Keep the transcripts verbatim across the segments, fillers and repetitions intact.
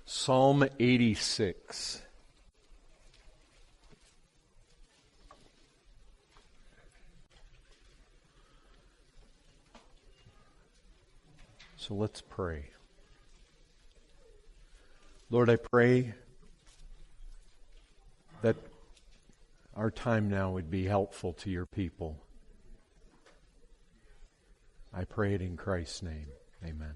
Psalm eighty-six. So let's pray. Lord, I pray that our time now would be helpful to your people. I pray it in Christ's name. Amen.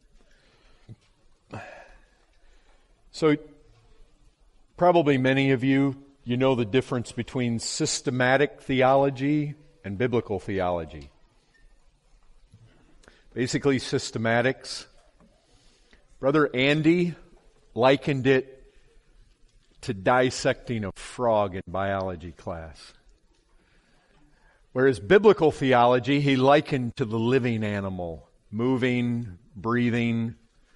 So, probably many of you, you know the difference between systematic theology and biblical theology. Basically, systematics. Brother Andy likened it to dissecting a frog in biology class. Whereas biblical theology, he likened to the living animal, moving, breathing.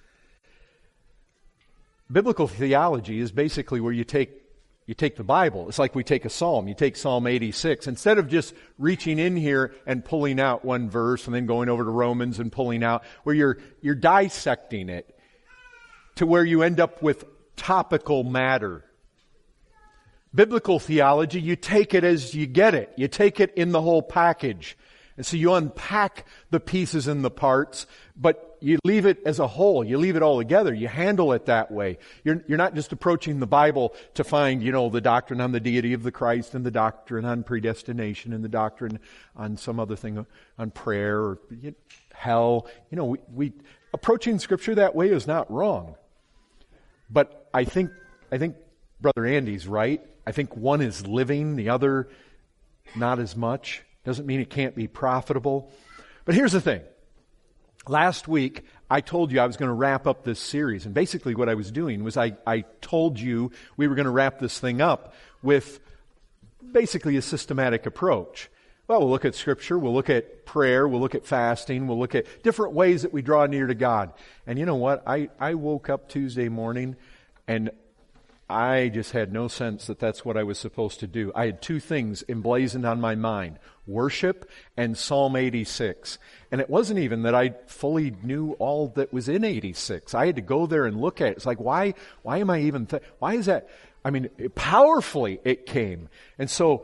Biblical theology is basically where you take you take the Bible. It's like we take a psalm. You take Psalm eighty-six. Instead of just reaching in here and pulling out one verse and then going over to Romans and pulling out, where you're you're dissecting it to where you end up with topical matter. Biblical theology, you take it as you get it. You take it in the whole package. And so you unpack the pieces and the parts, but you leave it as a whole. You leave it all together. You handle it that way. You're, you're not just approaching the Bible to find, you know, the doctrine on the deity of the Christ and the doctrine on predestination and the doctrine on some other thing, on prayer or hell. You know, we, we approaching Scripture that way is not wrong. But I think, I think Brother Andy's right. I think one is living, the other not as much. Doesn't mean it can't be profitable. But here's the thing. Last week, I told you I was going to wrap up this series. And basically what I was doing was I, I told you we were going to wrap this thing up with basically a systematic approach. Well, we'll look at Scripture, we'll look at prayer, we'll look at fasting, we'll look at different ways that we draw near to God. And you know what? I, I woke up Tuesday morning and I just had no sense that that's what I was supposed to do. I had two things emblazoned on my mind: worship and Psalm eighty-six. And it wasn't even that I fully knew all that was in eighty-six. I had to go there and look at it. It's like, why, why am I even, th- why is that? I mean, it, powerfully it came. And so,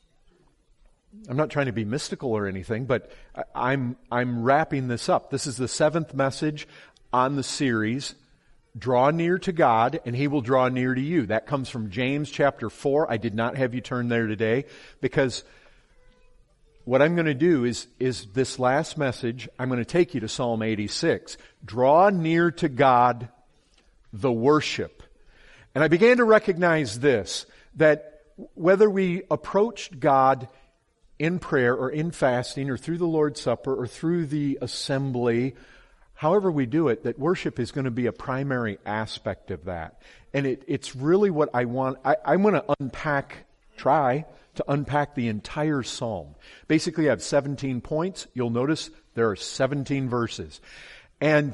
I'm not trying to be mystical or anything, but I, I'm, I'm wrapping this up. This is the seventh message on the series. Draw near to God, and He will draw near to you. That comes from James chapter four. I did not have you turn there today, because what I'm going to do is, is this last message, I'm going to take you to Psalm eighty-six. Draw near to God, the worship. And I began to recognize this, that whether we approached God in prayer or in fasting or through the Lord's Supper or through the assembly, however we do it, that worship is going to be a primary aspect of that. And it, it's really what I want. I, I want to unpack, try to unpack the entire psalm. Basically, I have seventeen points. You'll notice there are seventeen verses. And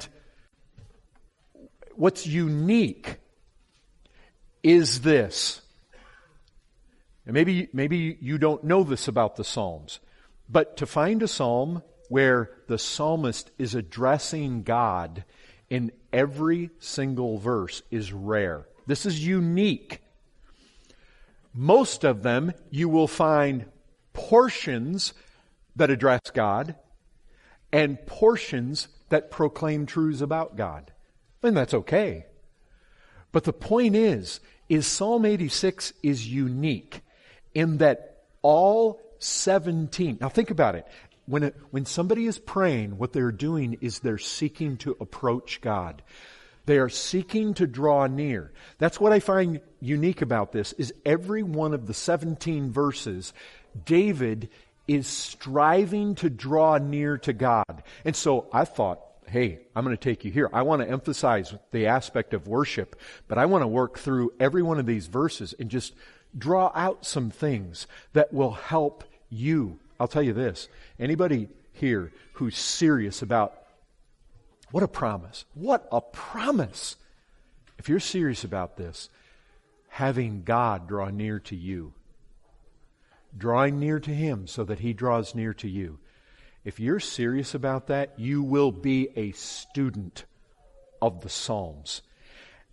what's unique is this. And maybe, maybe you don't know this about the Psalms, but to find a psalm where the psalmist is addressing God in every single verse is rare. This is unique. Most of them you will find portions that address God and portions that proclaim truths about God. And that's okay. But the point is, is Psalm eighty-six is unique in that all seventeen, now think about it. When it, when somebody is praying, what they're doing is they're seeking to approach God. They are seeking to draw near. That's what I find unique about this, is every one of the seventeen verses, David is striving to draw near to God. And so I thought, hey, I'm going to take you here. I want to emphasize the aspect of worship, but I want to work through every one of these verses and just draw out some things that will help you. I'll tell you this, anybody here who's serious about, what a promise, what a promise. If you're serious about this, having God draw near to you, drawing near to Him so that He draws near to you. If you're serious about that, you will be a student of the Psalms.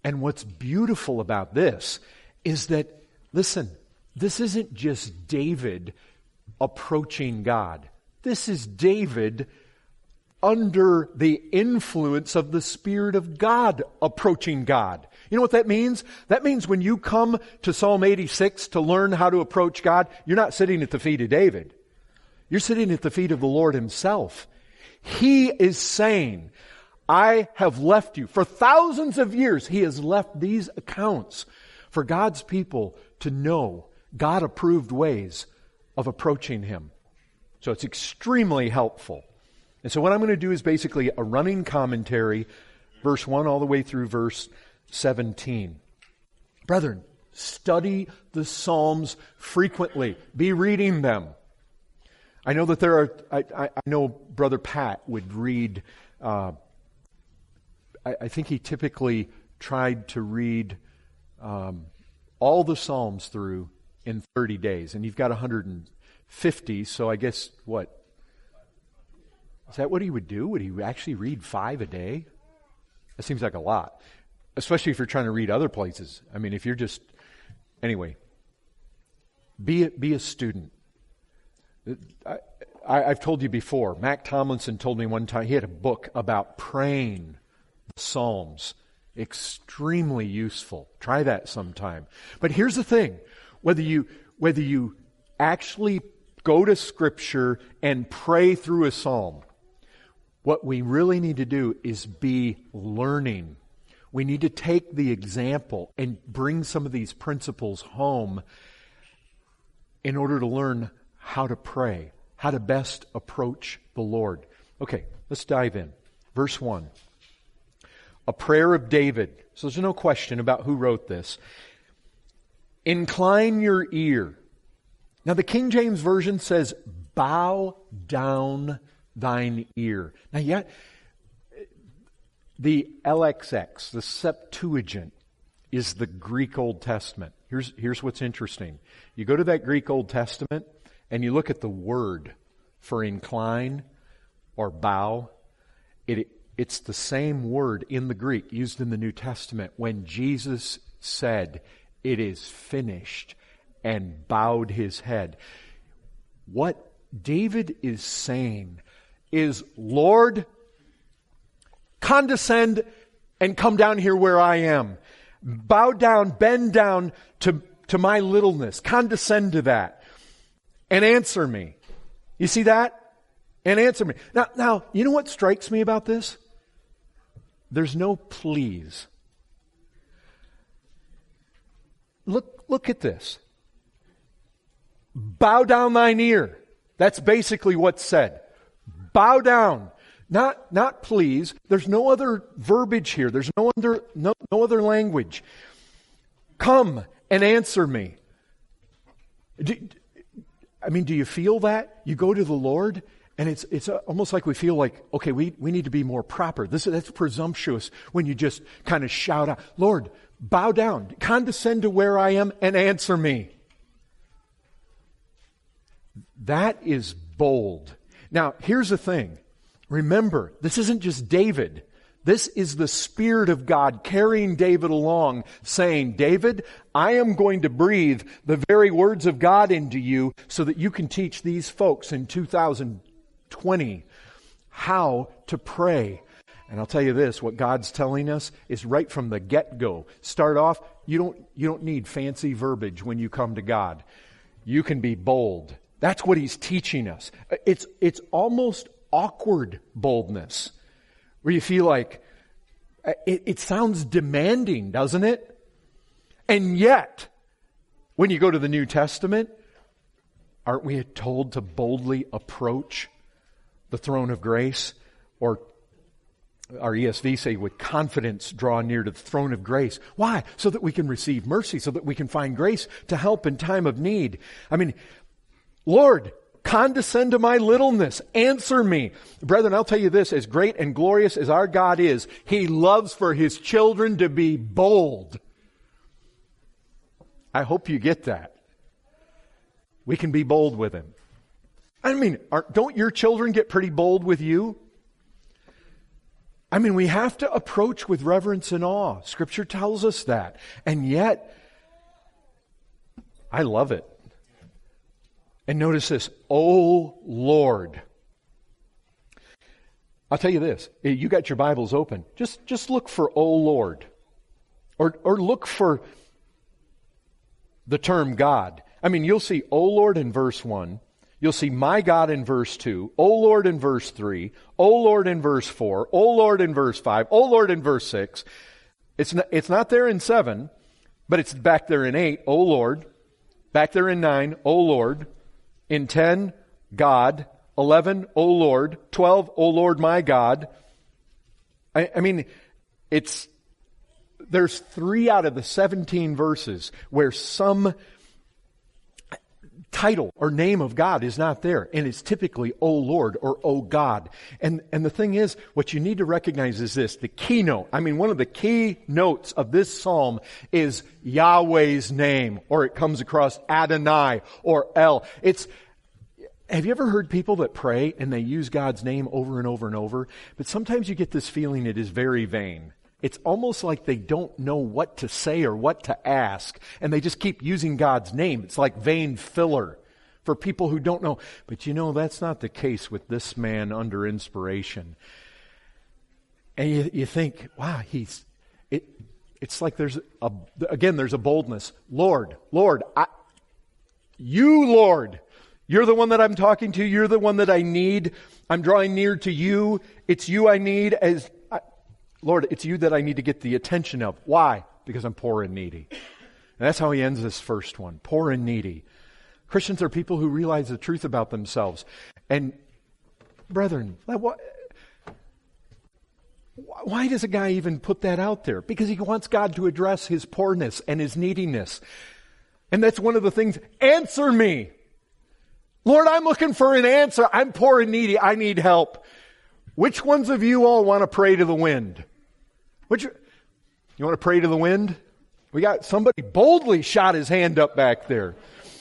And what's beautiful about this is that, listen, this isn't just David approaching God. This is David under the influence of the Spirit of God approaching God. You know what that means? That means when you come to Psalm eighty-six to learn how to approach God, you're not sitting at the feet of David. You're sitting at the feet of the Lord Himself. He is saying, I have left you. For thousands of years, He has left these accounts for God's people to know God-approved ways of approaching Him. So it's extremely helpful. And so what I'm going to do is basically a running commentary, verse one all the way through verse seventeen. Brethren, study the Psalms frequently. Be reading them. I know that there are, I, I, I know Brother Pat would read, uh, I, I think he typically tried to read um, all the Psalms through in thirty days. And you've got one hundred fifty, so I guess, what? Is that what he would do? Would he actually read five a day? That seems like a lot. Especially if you're trying to read other places. I mean, if you're just... Anyway, be a, be a student. I, I, I've told you before, Mac Tomlinson told me one time, he had a book about praying the Psalms. Extremely useful. Try that sometime. But here's the thing. Whether you, whether you actually go to Scripture and pray through a Psalm, what we really need to do is be learning. We need to take the example and bring some of these principles home in order to learn how to pray, how to best approach the Lord. Okay, let's dive in. Verse one. A prayer of David. So there's no question about who wrote this. Incline your ear. Now the King James Version says, bow down thine ear. Now yet, the L X X, the Septuagint, is the Greek Old Testament. Here's, here's what's interesting. You go to that Greek Old Testament and you look at the word for incline or bow. It, it's the same word in the Greek used in the New Testament when Jesus said, it is finished, and bowed his head. What David is saying is, Lord, condescend and come down here where I am. Bow down, bend down to, to my littleness. Condescend to that. And answer me. You see that? And answer me. Now, now, you know what strikes me about this? There's no please. Look, look at this. Bow down thine ear. That's basically what's said. Bow down. Not, not please. There's no other verbiage here. There's no other, no, no other language. Come and answer me. Do, I mean, do you feel that? You go to the Lord and it's, it's almost like we feel like, okay, we, we need to be more proper. This, that's presumptuous when you just kind of shout out, Lord, bow down, condescend to where I am and answer me. That is bold. Now, here's the thing. Remember, this isn't just David. This is the Spirit of God carrying David along, saying, David, I am going to breathe the very words of God into you so that you can teach these folks in two thousand twenty how to pray. And I'll tell you this, what God's telling us is right from the get-go. Start off, you don't, you don't need fancy verbiage when you come to God. You can be bold. That's what He's teaching us. It's, it's almost awkward boldness, where you feel like, it, it sounds demanding, doesn't it? And yet, when you go to the New Testament, aren't we told to boldly approach the throne of grace? Or our E S V say, with confidence draw near to the throne of grace. Why? So that we can receive mercy, so that we can find grace to help in time of need. I mean, Lord, condescend to my littleness. Answer me. Brethren, I'll tell you this, as great and glorious as our God is, He loves for His children to be bold. I hope you get that. We can be bold with Him. I mean, aren't, don't your children get pretty bold with you? I mean, we have to approach with reverence and awe. Scripture tells us that. And yet, I love it. And notice this, O Lord. I'll tell you this, you got your Bibles open. Just, just look for O Lord. Or, or look for the term God. I mean, you'll see O Lord in verse one. You'll see my God in verse two, O Lord in verse three, O Lord in verse four, O Lord in verse five, O Lord in verse six. It's not, it's not there in seven, but it's back there in eight, O Lord. Back there in nine, O Lord. In ten, God. eleven, O Lord. twelve, O Lord my God. I, I mean, it's, there's three out of the seventeen verses where some title or name of God is not there. And it's typically, O Lord or O God. And, and the thing is, what you need to recognize is this, the keynote. I mean, one of the key notes of this psalm is Yahweh's name, or it comes across Adonai or El. It's, have you ever heard people that pray and they use God's name over and over and over? But sometimes you get this feeling it is very vain. It's almost like they don't know what to say or what to ask, and they just keep using God's name. It's like vain filler for people who don't know. But you know, that's not the case with this man under inspiration. And you, you think, wow, he's, it, it's like there's a, again, there's a boldness. Lord, Lord, I, you, Lord, you're the one that I'm talking to. You're the one that I need. I'm drawing near to you. It's you I need as... Lord, it's you that I need to get the attention of. Why? Because I'm poor and needy. And that's how he ends this first one. Poor and needy. Christians are people who realize the truth about themselves. And, brethren, why, why does a guy even put that out there? Because he wants God to address his poorness and his neediness. And that's one of the things. Answer me. Lord, I'm looking for an answer. I'm poor and needy. I need help. Which ones of you all want to pray to the wind? Which, you want to pray to the wind? We got somebody boldly shot his hand up back there.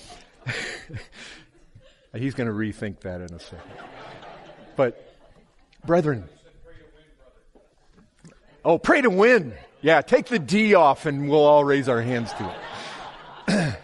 He's going to rethink that in a second. But, brethren. Oh, pray to win. Yeah, take the D off and we'll all raise our hands to it.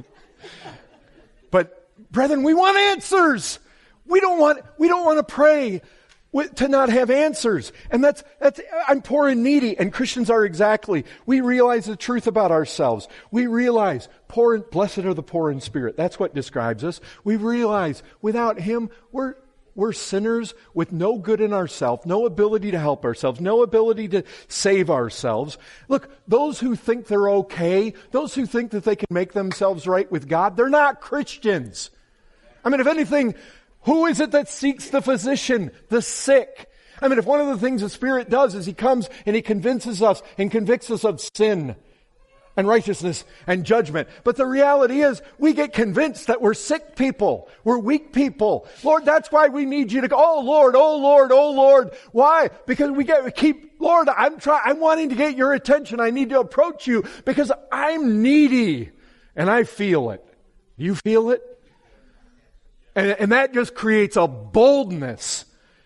But, brethren, we want answers. We don't want, we don't want to pray to not have answers. And that's, that's, I'm poor and needy. And Christians are exactly. We realize the truth about ourselves. We realize poor and, blessed are the poor in spirit. That's what describes us. We realize without Him, we're, we're sinners with no good in ourselves, no ability to help ourselves, no ability to save ourselves. Look, those who think they're okay, those who think that they can make themselves right with God, they're not Christians. I mean, if anything, who is it that seeks the physician? The sick. I mean, if one of the things the Spirit does is He comes and He convinces us and convicts us of sin and righteousness and judgment. But the reality is we get convinced that we're sick people. We're weak people. Lord, that's why we need you to go, oh Lord, oh Lord, oh Lord. Why? Because we get, we keep, Lord, I'm trying, I'm wanting to get your attention. I need to approach you because I'm needy and I feel it. Do you feel it? And, and that just creates a boldness.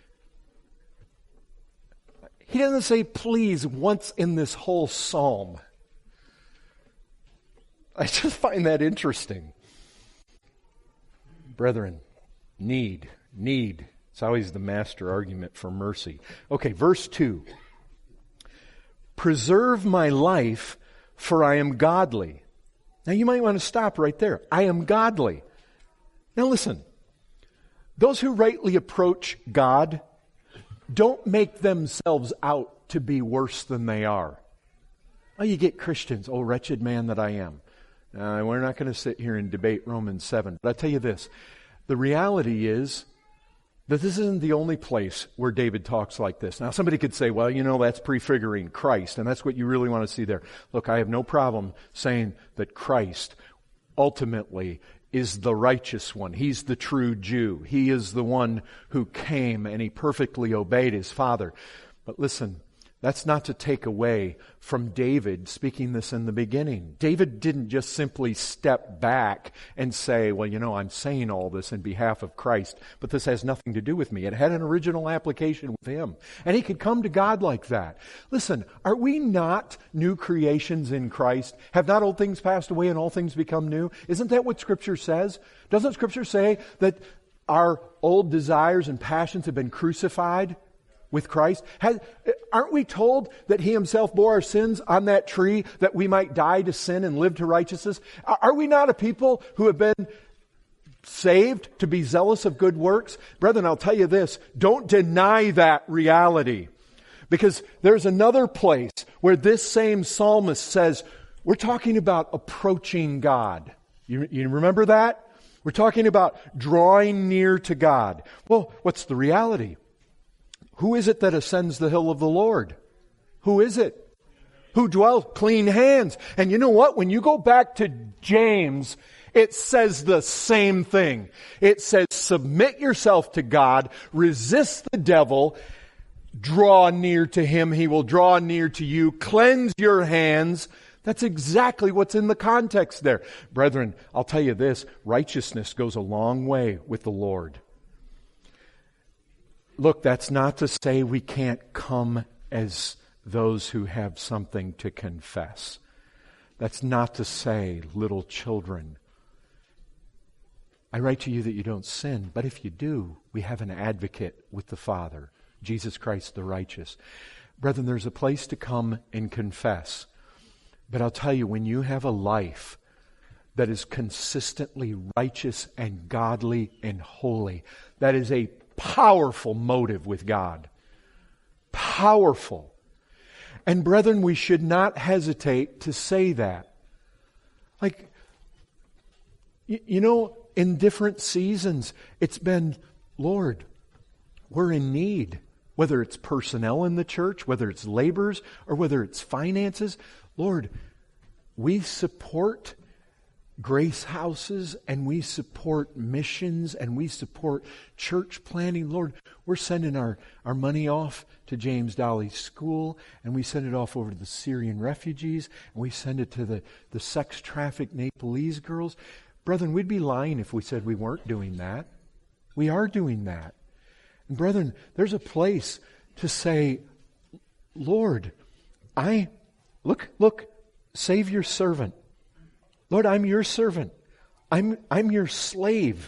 He doesn't say please once in this whole psalm. I just find that interesting. Brethren, need, need. It's always the master argument for mercy. Okay, verse two. Preserve my life, for I am godly. Now you might want to stop right there. I am godly. Now listen. Those who rightly approach God don't make themselves out to be worse than they are. Oh, you get Christians, oh wretched man that I am. Uh, we're not going to sit here and debate Romans seven. But I tell you this, the reality is that this isn't the only place where David talks like this. Now somebody could say, well, you know, that's prefiguring Christ, and that's what you really want to see there. Look, I have no problem saying that Christ ultimately is the righteous one. He's the true Jew. He is the one who came and He perfectly obeyed His Father. But listen, That's not to take away from David speaking this in the beginning. David didn't just simply step back and say, well, you know, I'm saying all this in behalf of Christ, but this has nothing to do with me. It had an original application with him. And he could come to God like that. Listen, are we not new creations in Christ? Have not old things passed away and all things become new? Isn't that what Scripture says? Doesn't Scripture say that our old desires and passions have been crucified with Christ? Has, aren't we told that He Himself bore our sins on that tree that we might die to sin and live to righteousness? Are we not a people who have been saved to be zealous of good works? Brethren, I'll tell you this, don't deny that reality. Because there's another place where this same psalmist says, we're talking about approaching God. You, you remember that? We're talking about drawing near to God. Well, what's the reality? Who is it that ascends the hill of the Lord? Who is it? Who dwells clean hands? And you know what? When you go back to James, it says the same thing. It says, submit yourself to God, resist the devil, draw near to Him, He will draw near to you, cleanse your hands. That's exactly what's in the context there. Brethren, I'll tell you this, righteousness goes a long way with the Lord. Look, that's not to say we can't come as those who have something to confess. That's not to say, little children, I write to you that you don't sin, but if you do, we have an advocate with the Father, Jesus Christ the righteous. Brethren, there's a place to come and confess. But I'll tell you, when you have a life that is consistently righteous and godly and holy, that is a powerful motive with God. Powerful. And brethren, we should not hesitate to say that. Like, you, you know, in different seasons, it's been, Lord, we're in need. Whether it's personnel in the church, whether it's laborers, or whether it's finances. Lord, we support grace houses and we support missions and we support church planting. Lord, we're sending our, our money off to James Dolly's school, and we send it off over to the Syrian refugees, and we send it to the, the sex-trafficked Nepalese girls. Brethren, we'd be lying if we said we weren't doing that. We are doing that. And brethren, there's a place to say, Lord, I, look, look, save your servant. Lord, I'm your servant. I'm, I'm your slave.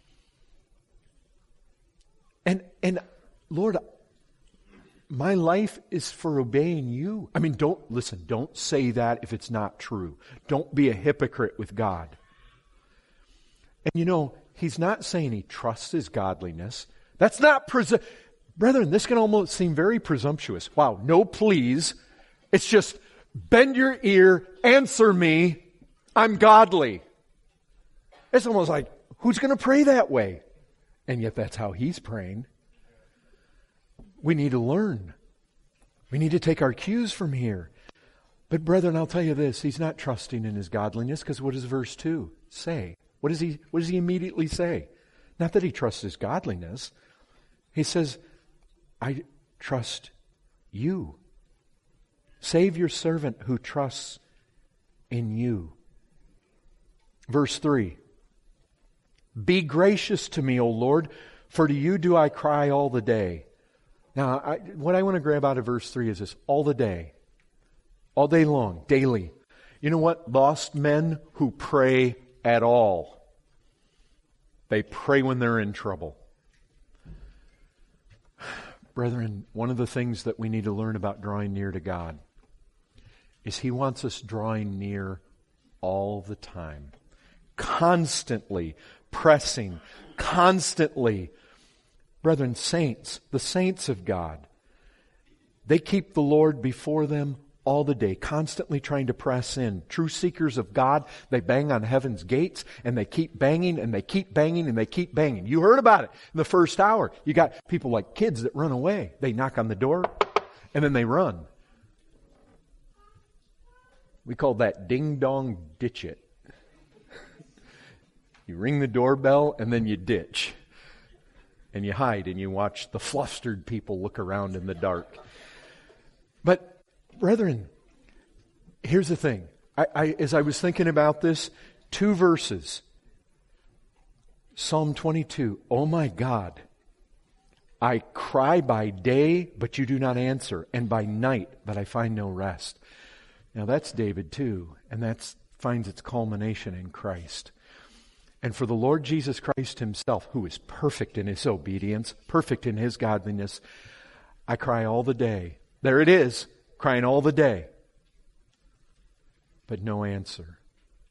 And, and Lord, my life is for obeying you. I mean, don't, listen, don't say that if it's not true. Don't be a hypocrite with God. And you know, He's not saying He trusts His godliness. That's not, presu- brethren, this can almost seem very presumptuous. Wow, no please. It's just, bend your ear, answer me, I'm godly. It's almost like, who's going to pray that way? And yet that's how He's praying. We need to learn. We need to take our cues from here. But brethren, I'll tell you this, He's not trusting in His godliness, because what does verse two say? What does he, what does he immediately say? Not that He trusts His godliness. He says, I trust you. Save your servant who trusts in you. Verse three. Be gracious to me, O Lord, for to you do I cry all the day. Now, I, what I want to grab out of verse three is this. All the day. All day long. Daily. You know what? Lost men who pray at all. They pray when they're in trouble. Brethren, one of the things that we need to learn about drawing near to God is He wants us drawing near all the time. Constantly pressing. Constantly. Brethren, saints, the saints of God, they keep the Lord before them all the day, constantly trying to press in. True seekers of God, they bang on heaven's gates, and they keep banging, and they keep banging, and they keep banging. You heard about it in the first hour. You got people like kids that run away. They knock on the door, and then they run. We call that ding-dong ditch it. You ring the doorbell, and then you ditch. And you hide, and you watch the flustered people look around in the dark. But, brethren, here's the thing. I, I, as I was thinking about this, two verses. Psalm twenty-two, oh my God, I cry by day, but you do not answer, and by night, but I find no rest. Now that's David too, and that finds its culmination in Christ. And for the Lord Jesus Christ himself, who is perfect in his obedience, perfect in his godliness, I cry all the day. There it is, crying all the day, but no answer.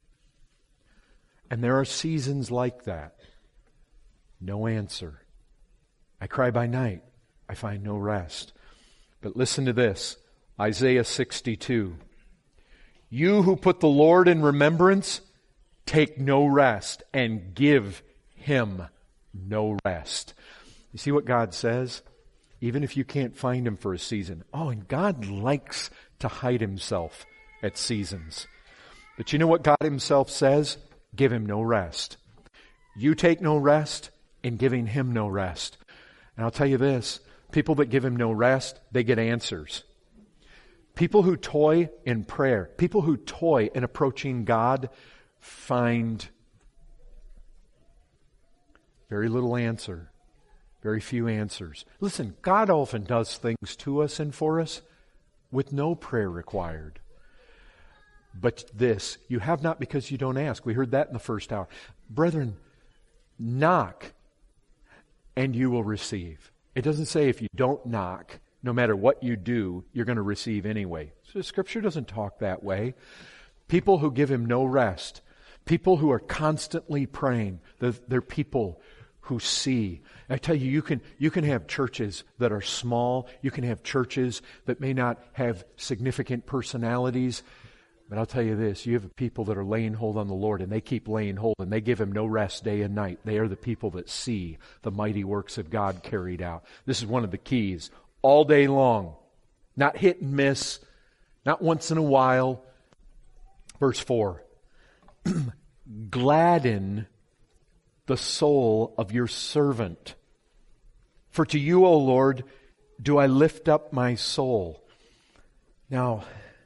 And there are seasons like that. No answer. I cry by night. I find no rest. But listen to this. Isaiah sixty-two. You who put the Lord in remembrance, take no rest and give Him no rest. You see what God says? Even if you can't find Him for a season. Oh, and God likes to hide Himself at seasons. But you know what God Himself says? Give Him no rest. You take no rest in giving Him no rest. And I'll tell you this, people that give Him no rest, they get answers. People who toy in prayer, people who toy in approaching God, find very little answer, very few answers. Listen, God often does things to us and for us with no prayer required. But this, you have not because you don't ask. We heard that in the first hour. Brethren, knock and you will receive. It doesn't say if you don't knock, no matter what you do, you're going to receive anyway. So Scripture doesn't talk that way. People who give Him no rest, people who are constantly praying, they're, they're people who see. I tell you, you can, you can have churches that are small. You can have churches that may not have significant personalities. But I'll tell you this, you have people that are laying hold on the Lord, and they keep laying hold, and they give Him no rest day and night. They are the people that see the mighty works of God carried out. This is one of the keys. All day long. Not hit and miss. Not once in a while. Verse four. Gladden the soul of your servant. For to you, O Lord, do I lift up my soul. Now,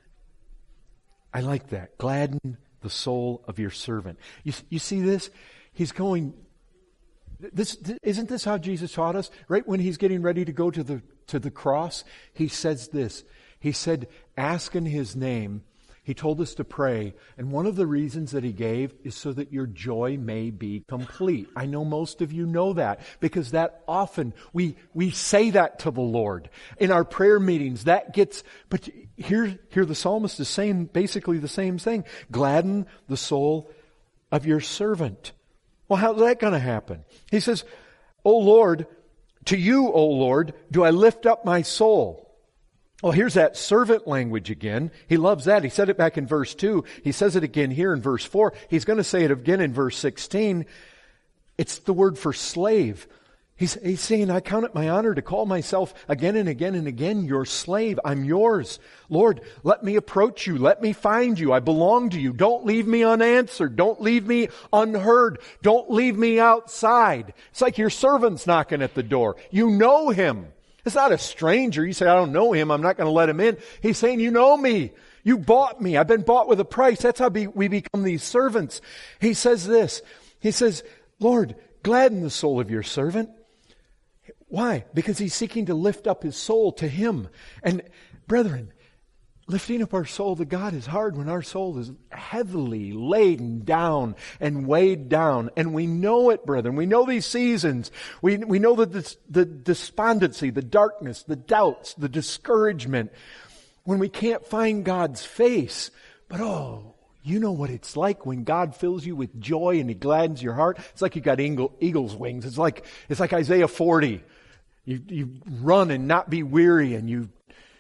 I like that. Gladden the soul of your servant. You, you see this? He's going... This, isn't this how Jesus taught us? Right when He's getting ready to go to the to the cross, He says this. He said, ask in His name. He told us to pray. And one of the reasons that He gave is so that your joy may be complete. I know most of you know that because that often we we say that to the Lord. In our prayer meetings, that gets... But here, here the psalmist is saying basically the same thing. Gladden the soul of your servant. Well, how's that going to happen? He says, O Lord, to you, O Lord, do I lift up my soul. Well, here's that servant language again. He loves that. He said it back in verse two. He says it again here in verse four. He's going to say it again in verse sixteen. It's the word for slave. He's, he's saying, I count it my honor to call myself again and again and again your slave. I'm yours. Lord, let me approach you. Let me find you. I belong to you. Don't leave me unanswered. Don't leave me unheard. Don't leave me outside. It's like your servant's knocking at the door. You know him. It's not a stranger. You say, I don't know him. I'm not going to let him in. He's saying, you know me. You bought me. I've been bought with a price. That's how be, we become these servants. He says this. He says, Lord, gladden the soul of your servant. Why? Because he's seeking to lift up his soul to Him. And brethren, lifting up our soul to God is hard when our soul is heavily laden down and weighed down. And we know it, brethren. We know these seasons. We, we know that the, the despondency, the darkness, the doubts, the discouragement, when we can't find God's face. But oh, you know what it's like when God fills you with joy and He gladdens your heart. It's like you got eagle, eagle's wings. It's like, it's like Isaiah forty. You, you run and not be weary, and you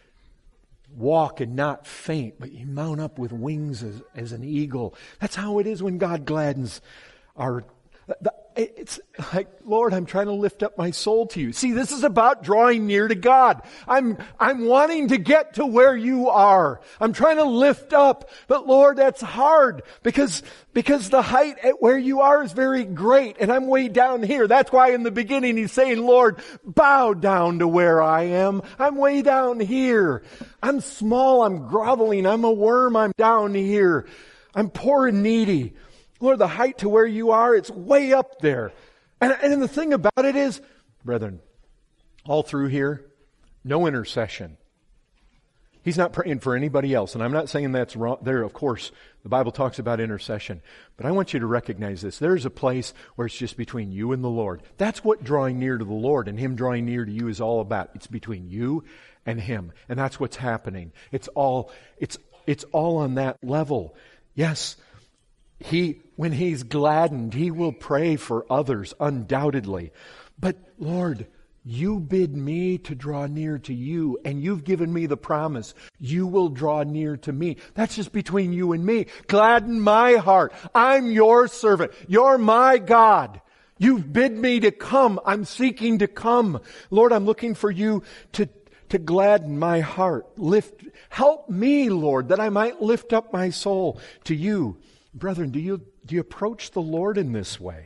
walk and not faint, but you mount up with wings as, as an eagle. That's how it is when God gladdens our... it's like, Lord, I'm trying to lift up my soul to you. See, this is about drawing near to God. I'm, I'm wanting to get to where you are. I'm trying to lift up. But Lord, that's hard because, because the height at where you are is very great and I'm way down here. That's why in the beginning he's saying, Lord, bow down to where I am. I'm way down here. I'm small. I'm groveling. I'm a worm. I'm down here. I'm poor and needy. Lord, the height to where you are, it's way up there. And, and the thing about it is, brethren, all through here, no intercession. He's not praying for anybody else. And I'm not saying that's wrong. There, of course, the Bible talks about intercession. But I want you to recognize this. There's a place where it's just between you and the Lord. That's what drawing near to the Lord and Him drawing near to you is all about. It's between you and Him. And that's what's happening. It's all, it's, it's all on that level. Yes, He, when He's gladdened, He will pray for others, undoubtedly. But Lord, you bid me to draw near to you, and you've given me the promise. You will draw near to me. That's just between you and me. Gladden my heart. I'm your servant. You're my God. You've bid me to come. I'm seeking to come. Lord, I'm looking for you to, to gladden my heart. Lift, help me, Lord, that I might lift up my soul to you. Brethren, do you, do you approach the Lord in this way?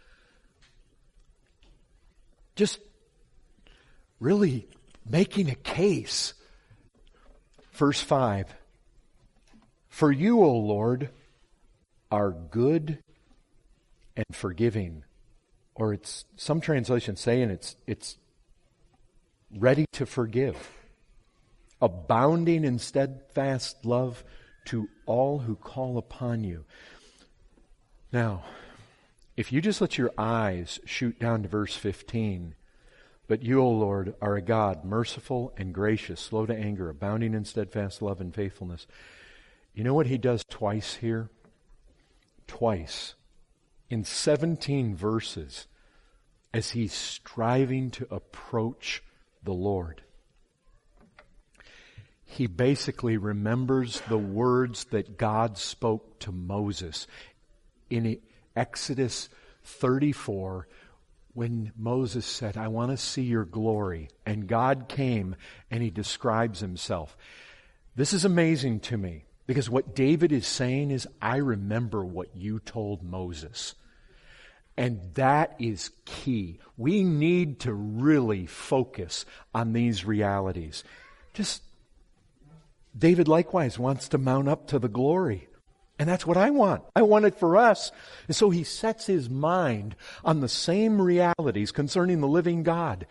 Just really making a case. Verse five. For you, O Lord, are good and forgiving. Or it's some translations saying it's it's ready to forgive. Abounding in steadfast love to all who call upon you. Now, if you just let your eyes shoot down to verse fifteen, but you, O Lord, are a God merciful and gracious, slow to anger, abounding in steadfast love and faithfulness. You know what he does twice here? Twice. In seventeen verses, as he's striving to approach the Lord. He basically remembers the words that God spoke to Moses in Exodus thirty-four when Moses said, I want to see your glory. And God came and he describes himself. This is amazing to me because what David is saying is, I remember what you told Moses. And that is key. We need to really focus on these realities. Just David likewise wants to mount up to the glory. And that's what I want. I want it for us. And so he sets his mind on the same realities concerning the living God.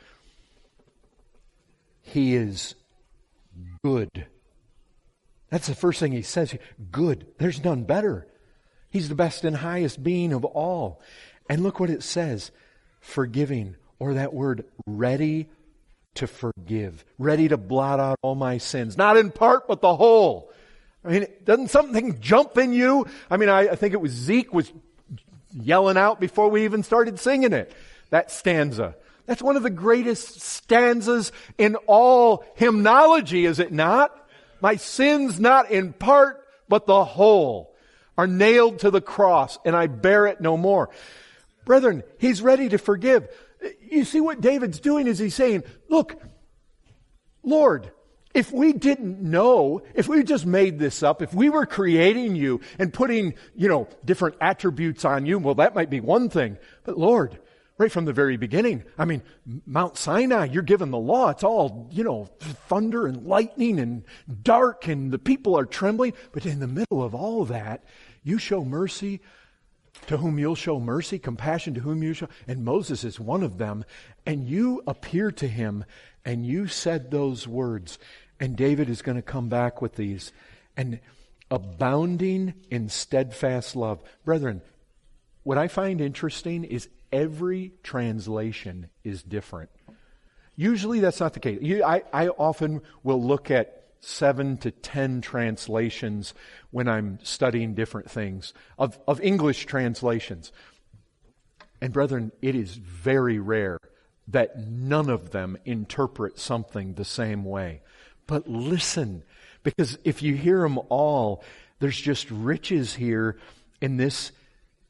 He is good. That's the first thing he says. Good. There's none better. He's the best and highest being of all. And look what it says. Forgiving, or that word ready to forgive, ready to blot out all my sins, not in part, but the whole. I mean, doesn't something jump in you? I mean, I, I think it was Zeke was yelling out before we even started singing it. That stanza. That's one of the greatest stanzas in all hymnology, is it not? My sins, not in part, but the whole, are nailed to the cross, and I bear it no more. Brethren, he's ready to forgive. You see what David's doing is he's saying, look, Lord, if we didn't know, if we just made this up, if we were creating you and putting, you know, different attributes on you, well, that might be one thing. But Lord, right from the very beginning, I mean, Mount Sinai, you're given the law. It's all, you know, thunder and lightning and dark and the people are trembling. But in the middle of all that, you show mercy to whom you'll show mercy, compassion to whom you show. And Moses is one of them. And you appear to him and you said those words. And David is going to come back with these. And abounding in steadfast love. Brethren, what I find interesting is every translation is different. Usually that's not the case. You, I, I often will look at seven to ten translations when I'm studying different things of, of English translations. And brethren, it is very rare that none of them interpret something the same way. But listen, because if you hear them all, there's just riches here in this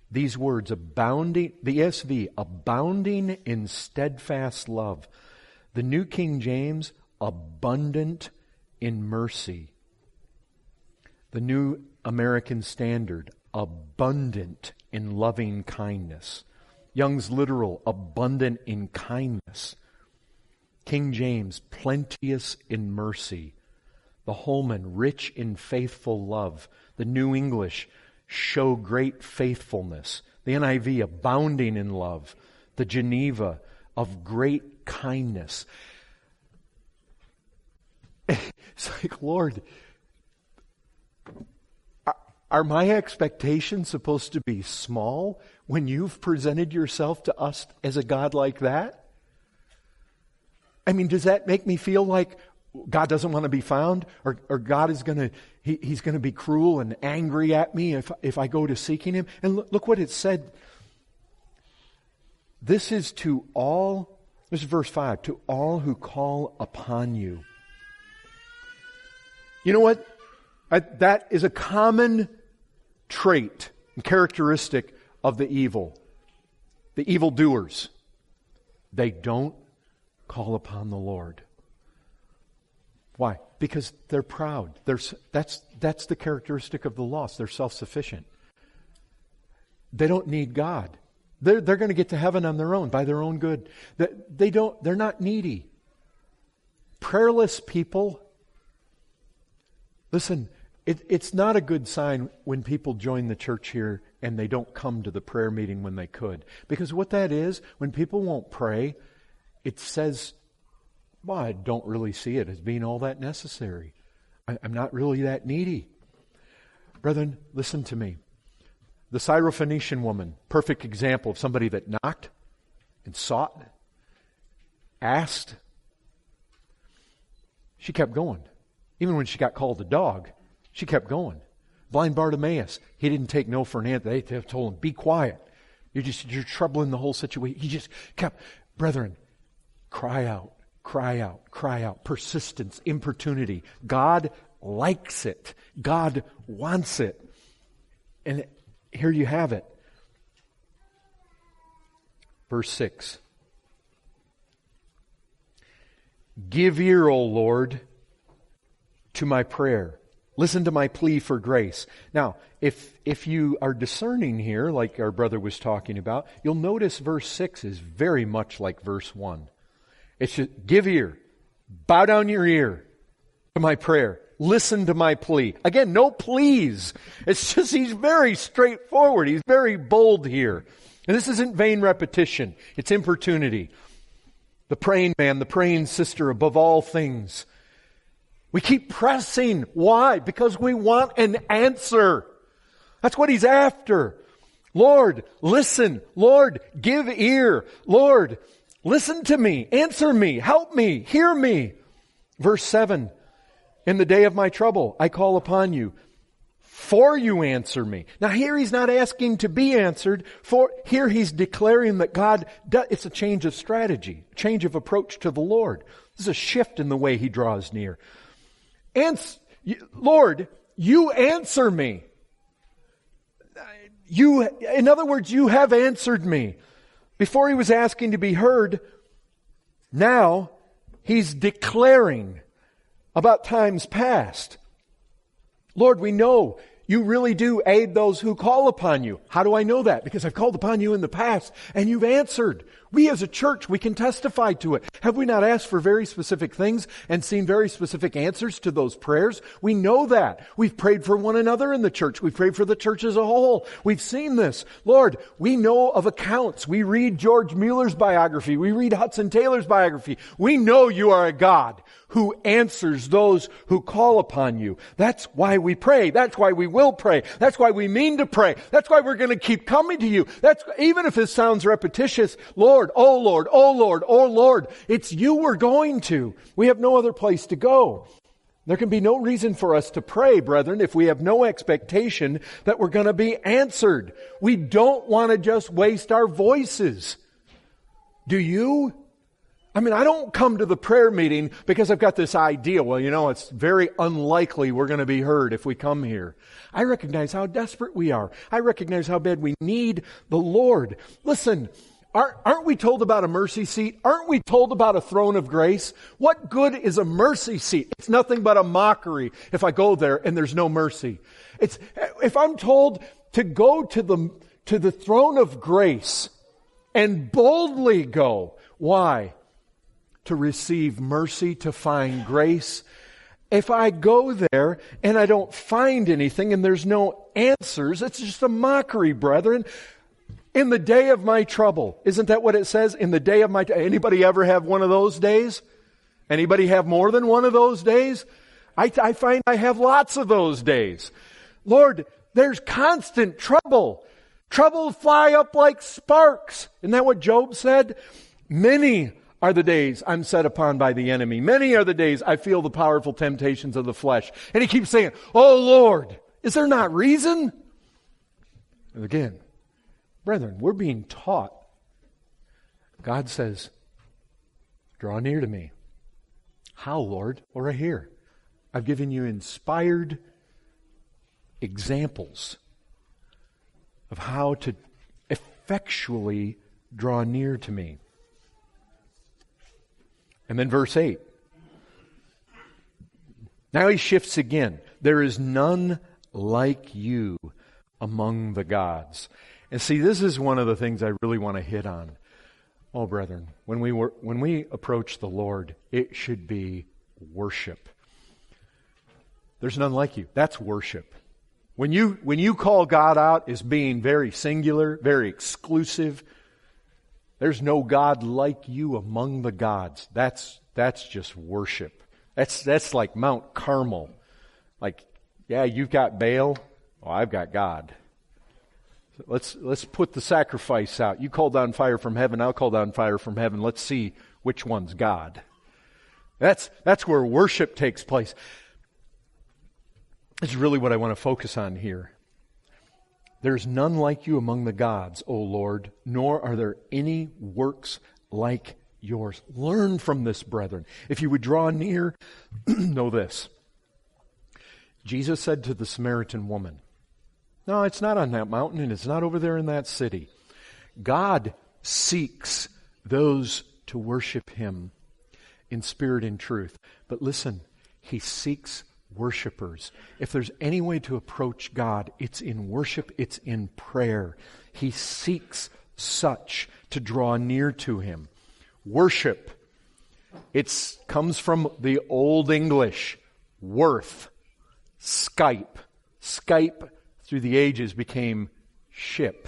these words, abounding, the E S V, abounding in steadfast love. The New King James, abundant in mercy. The New American Standard, abundant in loving kindness. Young's Literal, abundant in kindness. King James, plenteous in mercy. The Holman, rich in faithful love. The New English, show great faithfulness. The N I V, abounding in love. The Geneva, of great kindness. It's like, Lord, are my expectations supposed to be small when you've presented yourself to us as a God like that? I mean, does that make me feel like God doesn't want to be found? Or, or God is going to, he, He's going to be cruel and angry at me if, if I go to seeking Him? And look, look what it said. This is to all, this is verse five, to all who call upon you. You know what? I, that is a common trait and characteristic of the evil. The evildoers. They don't call upon the Lord. Why? Because they're proud. They're, that's, that's the characteristic of the lost. They're self-sufficient. They don't need God. They're, they're going to get to heaven on their own, by their own good. They, they don't, they're not needy. Prayerless people. Listen, it, it's not a good sign when people join the church here and they don't come to the prayer meeting when they could. Because what that is, when people won't pray, it says, well, I don't really see it as being all that necessary. I, I'm not really that needy. Brethren, listen to me. The Syrophoenician woman, perfect example of somebody that knocked and sought, asked. She kept going. Even when she got called a dog, she kept going. Blind Bartimaeus, he didn't take no for an answer. They told him, be quiet. You're just, you're troubling the whole situation. He just kept, brethren, cry out, cry out, cry out. Persistence, importunity. God likes it. God wants it. And here you have it. Verse six. Give ear, O Lord, to my prayer. Listen to my plea for grace. Now, if if you are discerning here, like our brother was talking about, you'll notice verse six is very much like verse one. It's just, give ear. Bow down your ear to my prayer. Listen to my plea. Again, no pleas. It's just, he's very straightforward. He's very bold here. And this isn't vain repetition. It's importunity. The praying man, the praying sister above all things. We keep pressing. Why? Because we want an answer. That's what he's after. Lord, listen. Lord, give ear. Lord, listen to me. Answer me. Help me. Hear me. Verse seven. In the day of my trouble, I call upon you. For you answer me. Now here he's not asking to be answered. For here he's declaring that God, does, it's a change of strategy, a change of approach to the Lord. This is a shift in the way he draws near. Ans- Lord, you answer me. You, in other words, you have answered me. Before he was asking to be heard, now he's declaring about times past. Lord, we know you really do aid those who call upon you. How do I know that? Because I've called upon you in the past and you've answered. We as a church, we can testify to it. Have we not asked for very specific things and seen very specific answers to those prayers? We know that. We've prayed for one another in the church. We've prayed for the church as a whole. We've seen this. Lord, we know of accounts. We read George Mueller's biography. We read Hudson Taylor's biography. We know you are a God who answers those who call upon you. That's why we pray. That's why we will pray. That's why we mean to pray. That's why we're going to keep coming to you. That's, even if it sounds repetitious, Lord, oh Lord, oh Lord, oh Lord, it's you we're going to. We have no other place to go. There can be no reason for us to pray, brethren, if we have no expectation that we're going to be answered. We don't want to just waste our voices. Do you? I mean, I don't come to the prayer meeting because I've got this idea, well, you know, it's very unlikely we're going to be heard if we come here. I recognize how desperate we are. I recognize how bad we need the Lord. Listen, aren't, aren't we told about a mercy seat? Aren't we told about a throne of grace? What good is a mercy seat? It's nothing but a mockery if I go there and there's no mercy. It's, if I'm told to go to the, to the throne of grace and boldly go, why? To receive mercy, to find grace. If I go there and I don't find anything and there's no answers, it's just a mockery, brethren. In the day of my trouble, isn't that what it says? In the day of my, anybody ever have one of those days? Anybody have more than one of those days? I, I find I have lots of those days. Lord, there's constant trouble. Trouble fly up like sparks. Isn't that what Job said? Many are the days I'm set upon by the enemy. Many are the days I feel the powerful temptations of the flesh. And he keeps saying, oh Lord, is there not reason? And again, brethren, we're being taught. God says, draw near to me. How, Lord? Well, right here. I've given you inspired examples of how to effectually draw near to me. And then verse eight. Now he shifts again. There is none like you among the gods. And see, this is one of the things I really want to hit on. Oh, brethren, when we were, when we approach the Lord, it should be worship. There's none like you. That's worship. When you, when you call God out as being very singular, very exclusive, there's no God like you among the gods. That's, that's just worship. That's, that's like Mount Carmel. Like, yeah, you've got Baal. Oh, I've got God. So let's, let's put the sacrifice out. You call down fire from heaven. I'll call down fire from heaven. Let's see which one's God. That's, that's where worship takes place. This is really what I want to focus on here. There's none like you among the gods, O Lord, nor are there any works like yours. Learn from this, brethren. If you would draw near, know this. Jesus said to the Samaritan woman, no, it's not on that mountain and it's not over there in that city. God seeks those to worship Him in spirit and truth. But listen, He seeks worshipers. If there's any way to approach God, it's in worship, it's in prayer. He seeks such to draw near to Him. Worship, it comes from the Old English, worth, Skype. Skype through the ages became ship.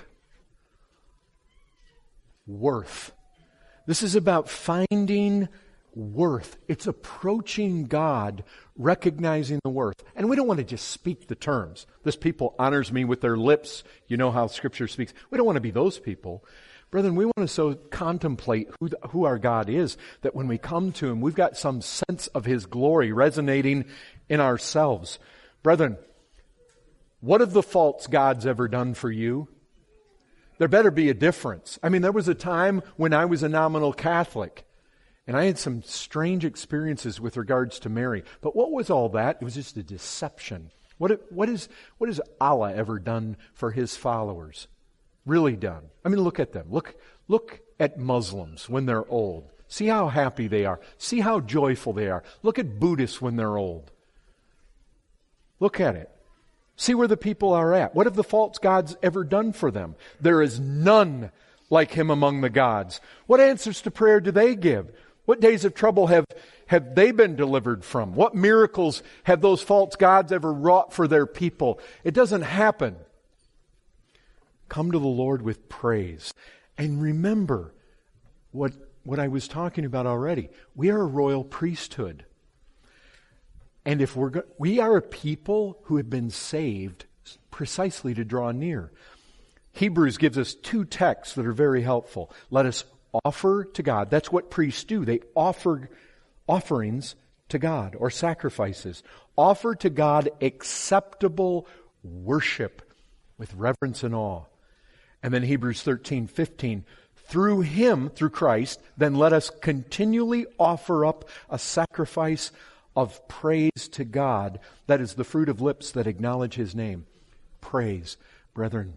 Worth. This is about finding worth. It's approaching God, recognizing the worth. And we don't want to just speak the terms. This people honors me with their lips. You know how Scripture speaks. We don't want to be those people. Brethren, we want to so contemplate who, the, who our God is that when we come to Him, we've got some sense of His glory resonating in ourselves. Brethren, what have the false gods ever done for you? There better be a difference. I mean, there was a time when I was a nominal Catholic. And I had some strange experiences with regards to Mary. But what was all that? It was just a deception. What, what, is, what has Allah ever done for His followers? Really done. I mean, look at them. Look, look at Muslims when they're old. See how happy they are. See how joyful they are. Look at Buddhists when they're old. Look at it. See where the people are at. What have the false gods ever done for them? There is none like Him among the gods. What answers to prayer do they give? What days of trouble have, have they been delivered from? What miracles have those false gods ever wrought for their people? It doesn't happen. Come to the Lord with praise. And remember what, what I was talking about already. We are a royal priesthood. And if we're go- we are a people who have been saved precisely to draw near. Hebrews gives us two texts that are very helpful. Let us offer to God. That's what priests do. They offer offerings to God or sacrifices. Offer to God acceptable worship with reverence and awe. And then Hebrews thirteen fifteen, Through Him, through Christ, then let us continually offer up a sacrifice of praise to God. That is the fruit of lips that acknowledge His name. Praise. Brethren,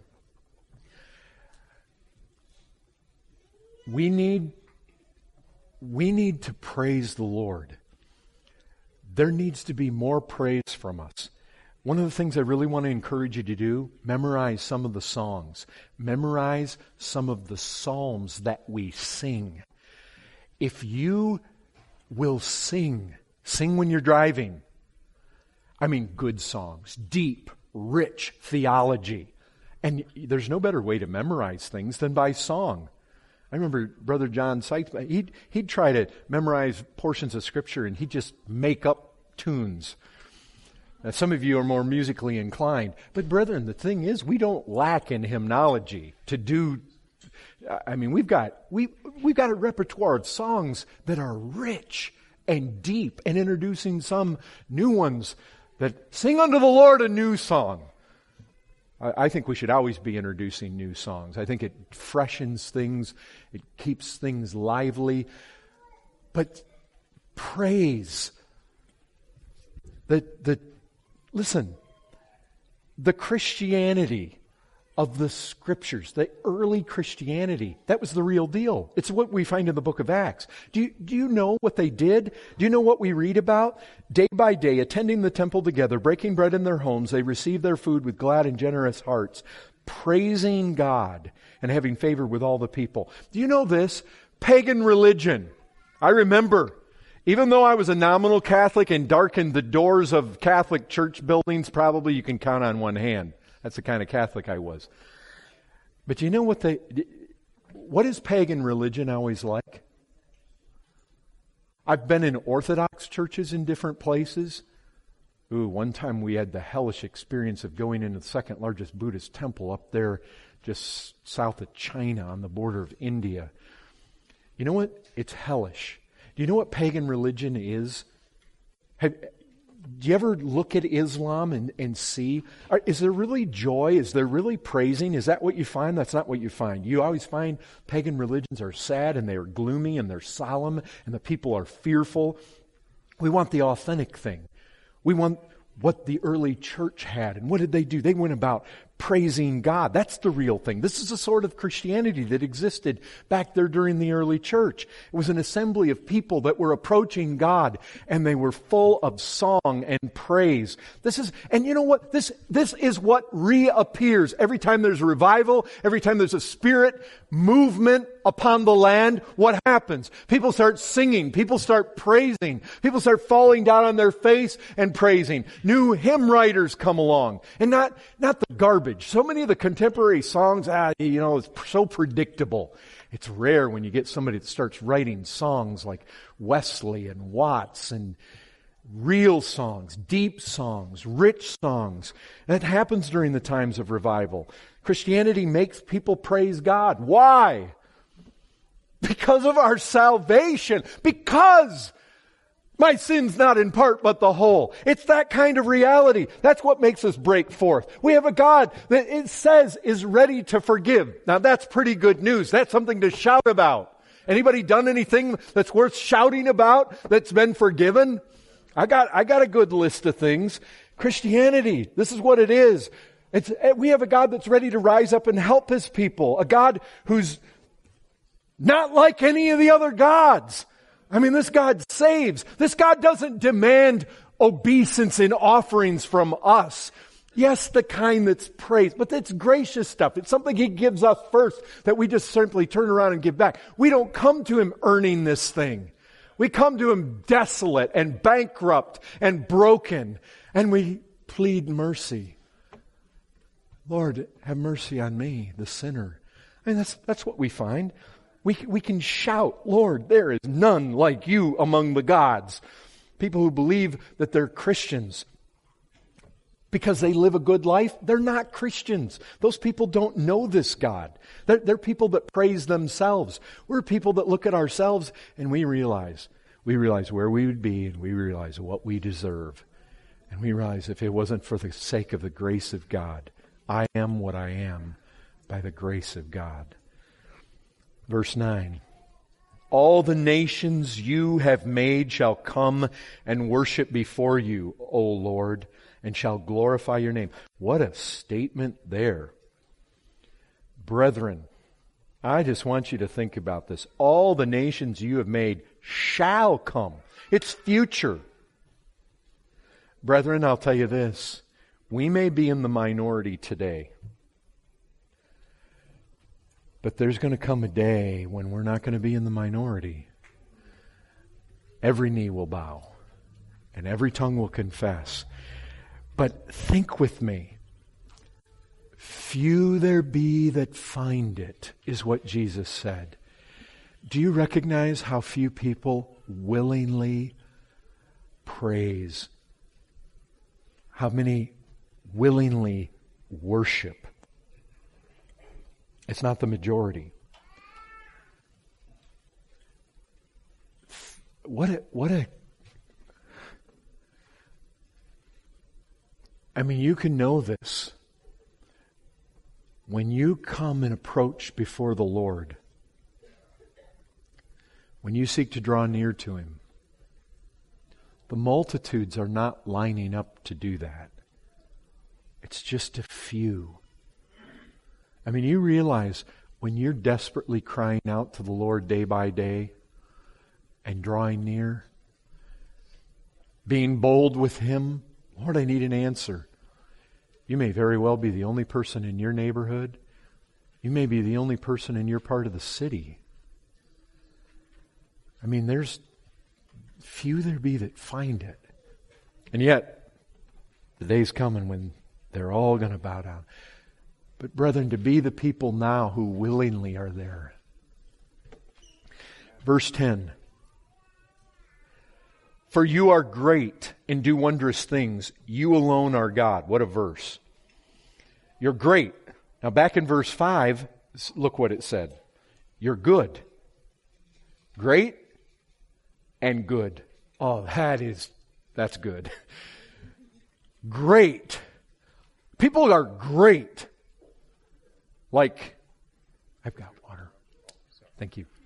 we need, we need to praise the Lord. There needs to be more praise from us. One of the things I really want to encourage you to do, memorize some of the songs. Memorize some of the psalms that we sing. If you will sing, sing when you're driving. I mean, good songs, deep, rich theology. And there's no better way to memorize things than by song. I remember Brother John Seitz, he'd, he'd try to memorize portions of Scripture and he'd just make up tunes. Now, some of you are more musically inclined. But brethren, the thing is, we don't lack in hymnology to do. I mean, we've got, we, we've got a repertoire of songs that are rich and deep, and introducing some new ones that sing unto the Lord a new song. I think we should always be introducing new songs. I think it freshens things. It keeps things lively. But praise. The, the, listen, the Christianity of the Scriptures, the early Christianity, that was the real deal. It's what we find in the book of Acts. Do you, do you know what they did? Do you know what we read about? Day by day, attending the temple together, breaking bread in their homes, they received their food with glad and generous hearts, praising God and having favor with all the people. Do you know this? Pagan religion. I remember, even though I was a nominal Catholic and darkened the doors of Catholic church buildings, probably you can count on one hand. That's the kind of Catholic I was. But you know what they, what is pagan religion always like? I've been in Orthodox churches in different places. Ooh, one time we had the hellish experience of going into the second largest Buddhist temple up there just south of China on the border of India. You know what? It's hellish. Do you know what pagan religion is? Have, do you ever look at Islam and, and see, are, is there really joy? Is there really praising? Is that what you find? That's not what you find. You always find pagan religions are sad and they are gloomy and they're solemn and the people are fearful. We want the authentic thing. We want what the early church had. And what did they do? They went about praising God. That's the real thing. This is a sort of Christianity that existed back there during the early church. It was an assembly of people that were approaching God, and they were full of song and praise. This is, and you know what? This, this is what reappears every time there's a revival, every time there's a spirit movement upon the land. What happens? People start singing. People start praising. People start falling down on their face and praising. New hymn writers come along, and not, not the garbage. So many of the contemporary songs, ah, you know, it's so predictable. It's rare when you get somebody that starts writing songs like Wesley and Watts and real songs, deep songs, rich songs. That happens during the times of revival. Christianity makes people praise God. Why? Because of our salvation. Because my sin's not in part but the whole. It's that kind of reality. That's what makes us break forth. We have a God that it says is ready to forgive. Now that's pretty good news. That's something to shout about. Anybody done anything that's worth shouting about that's been forgiven? I got, I got a good list of things. Christianity, this is what it is. It's, we have a God that's ready to rise up and help His people. A God who's not like any of the other gods. I mean, this God saves. This God doesn't demand obeisance in offerings from us. Yes, the kind that's praised, but it's gracious stuff. It's something He gives us first that we just simply turn around and give back. We don't come to Him earning this thing. We come to Him desolate and bankrupt and broken, and we plead mercy. Lord, have mercy on me, the sinner. I mean, that's, that's what we find. We, we can shout, Lord, there is none like you among the gods. People who believe that they're Christians because they live a good life, they're not Christians. Those people don't know this God. They're, they're people that praise themselves. We're people that look at ourselves and we realize, we realize where we would be and we realize what we deserve. And we realize if it wasn't for the sake of the grace of God, I am what I am by the grace of God. Verse nine. All the nations you have made shall come and worship before you, O Lord, and shall glorify your name. What a statement there. Brethren, I just want you to think about this. All the nations you have made shall come. It's future. Brethren, I'll tell you this. We may be in the minority today. But there's going to come a day when we're not going to be in the minority. Every knee will bow. And every tongue will confess. But think with me. Few there be that find it, is what Jesus said. Do you recognize how few people willingly praise? How many willingly worship? It's not the majority. What a, what a, I mean, you can know this. When you come and approach before the Lord, when you seek to draw near to Him, the multitudes are not lining up to do that. It's just a few. I mean, you realize when you're desperately crying out to the Lord day by day and drawing near, being bold with Him, Lord, I need an answer. You may very well be the only person in your neighborhood. You may be the only person in your part of the city. I mean, there's few there be that find it. And yet, the day's coming when they're all going to bow down. But brethren, to be the people now who willingly are there. Verse ten. For you are great and do wondrous things. You alone are God. What a verse. You're great. Now back in verse five, look what it said. You're good. Great and good. Oh, that is, that's good. Great. People are great. Like, I've got water. Thank you.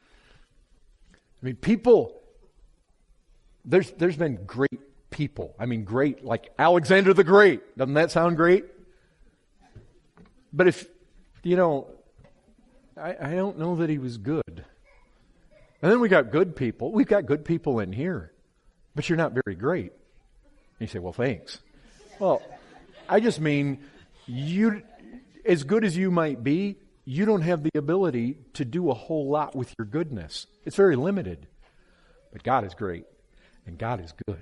I mean, people, there's there's been great people. I mean, great, like Alexander the Great. Doesn't that sound great? But if, you know, I, I don't know that he was good. And then we got good people. We've got good people in here. But you're not very great. And you say, well, thanks. Well, I just mean, you, as good as you might be, you don't have the ability to do a whole lot with your goodness. It's very limited. But God is great. And God is good.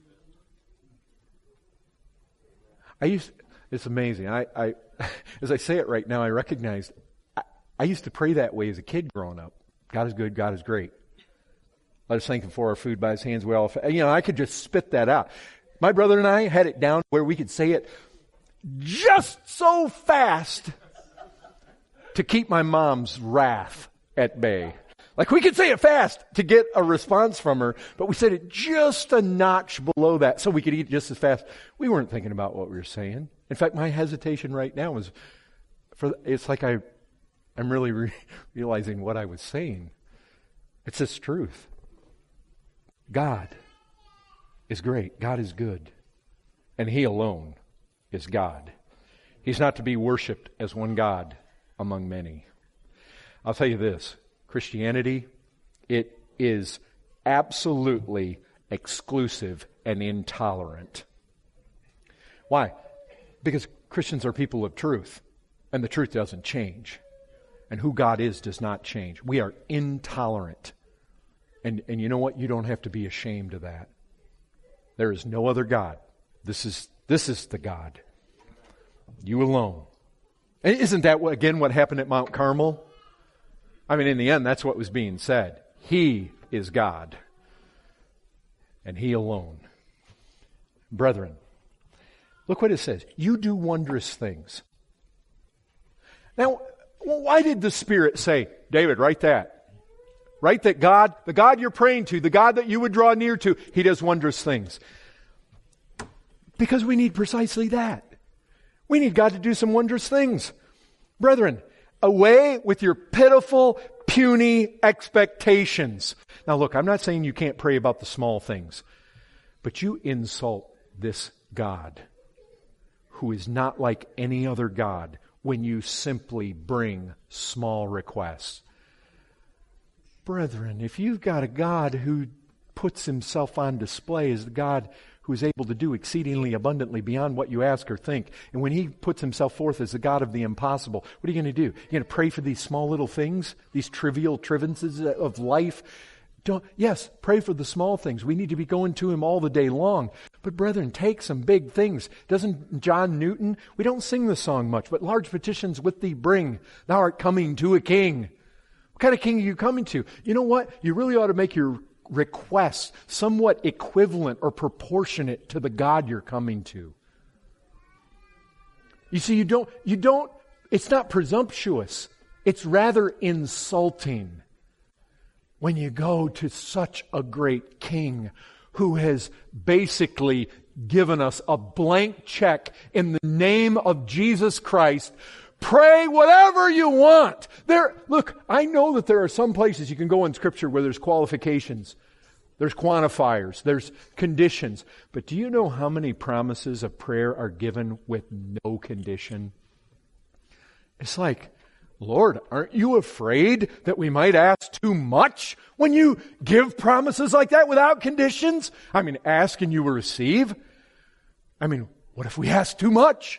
I used, it's amazing. I, I, as I say it right now, I recognize, I, I used to pray that way as a kid growing up. God is good, God is great. Let us thank Him for our food by His hands. We all, you know, I could just spit that out. My brother and I had it down where we could say it just so fast to keep my mom's wrath at bay. Like we could say it fast to get a response from her, but we said it just a notch below that so we could eat just as fast. We weren't thinking about what we were saying. In fact, my hesitation right now was, for it's like I, I'm really re- realizing what I was saying. It's this truth. God is great. God is good. And He alone is God. He's not to be worshipped as one God among many. I'll tell you this. Christianity, it is absolutely exclusive and intolerant. Why? Because Christians are people of truth, and the truth doesn't change. And who God is does not change. We are intolerant. And, and you know what? You don't have to be ashamed of that. There is no other God. This is, this is the God. You alone. And isn't that, what, again, what happened at Mount Carmel? I mean, in the end, that's what was being said. He is God. And He alone. Brethren, look what it says. You do wondrous things. Now, why did the Spirit say, David, write that? Write that God, the God you're praying to, the God that you would draw near to, He does wondrous things. Because we need precisely that. We need God to do some wondrous things. Brethren, away with your pitiful, puny expectations. Now look, I'm not saying you can't pray about the small things, but you insult this God who is not like any other God when you simply bring small requests. Brethren, if you've got a God who puts himself on display as the God who is able to do exceedingly abundantly beyond what you ask or think, and when he puts himself forth as the God of the impossible, what are you going to do? You're going to pray for these small little things, these trivial triviances of life? Don't, yes, pray for the small things. We need to be going to him all the day long. But brethren, take some big things. Doesn't John Newton, we don't sing the song much, but large petitions with thee bring. Thou art coming to a king. What kind of king are you coming to? You know what? You really ought to make your requests somewhat equivalent or proportionate to the God you're coming to. You see, you don't, you don't, it's not presumptuous. It's rather insulting when you go to such a great king who has basically given us a blank check in the name of Jesus Christ. Pray whatever you want. There, look, I know that there are some places you can go in Scripture where there's qualifications, there's quantifiers, there's conditions. But do you know how many promises of prayer are given with no condition? It's like, Lord, aren't you afraid that we might ask too much when you give promises like that without conditions? I mean, ask and you will receive. I mean, what if we ask too much?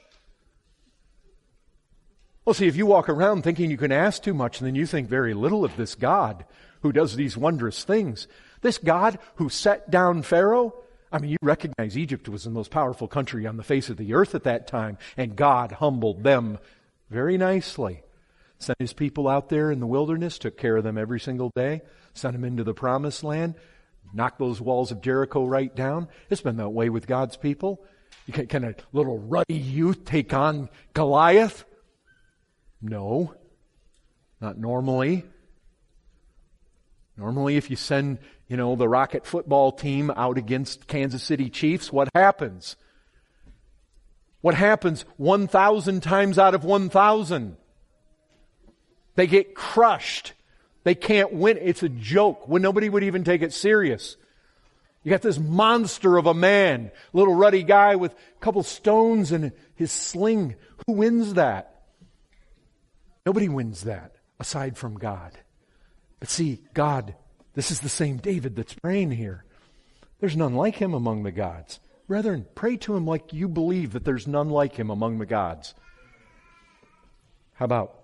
Well, see, if you walk around thinking you can ask too much, then you think very little of this God who does these wondrous things. This God who set down Pharaoh, I mean, you recognize Egypt was the most powerful country on the face of the earth at that time, and God humbled them very nicely. Sent his people out there in the wilderness, took care of them every single day, sent them into the promised land, knocked those walls of Jericho right down. It's been that way with God's people. You can, can a little ruddy youth take on Goliath? No, not normally. Normally, if you send, you know, the Rocket football team out against Kansas City Chiefs, what happens? What happens one thousand times out of one thousand? They get crushed. They can't win. It's a joke. When nobody would even take it serious. You got this monster of a man, little ruddy guy with a couple stones in his sling. Who wins that? Nobody wins that aside from God. But see, God, this is the same David that's praying here. There's none like him among the gods. Brethren, pray to him like you believe that there's none like him among the gods. How about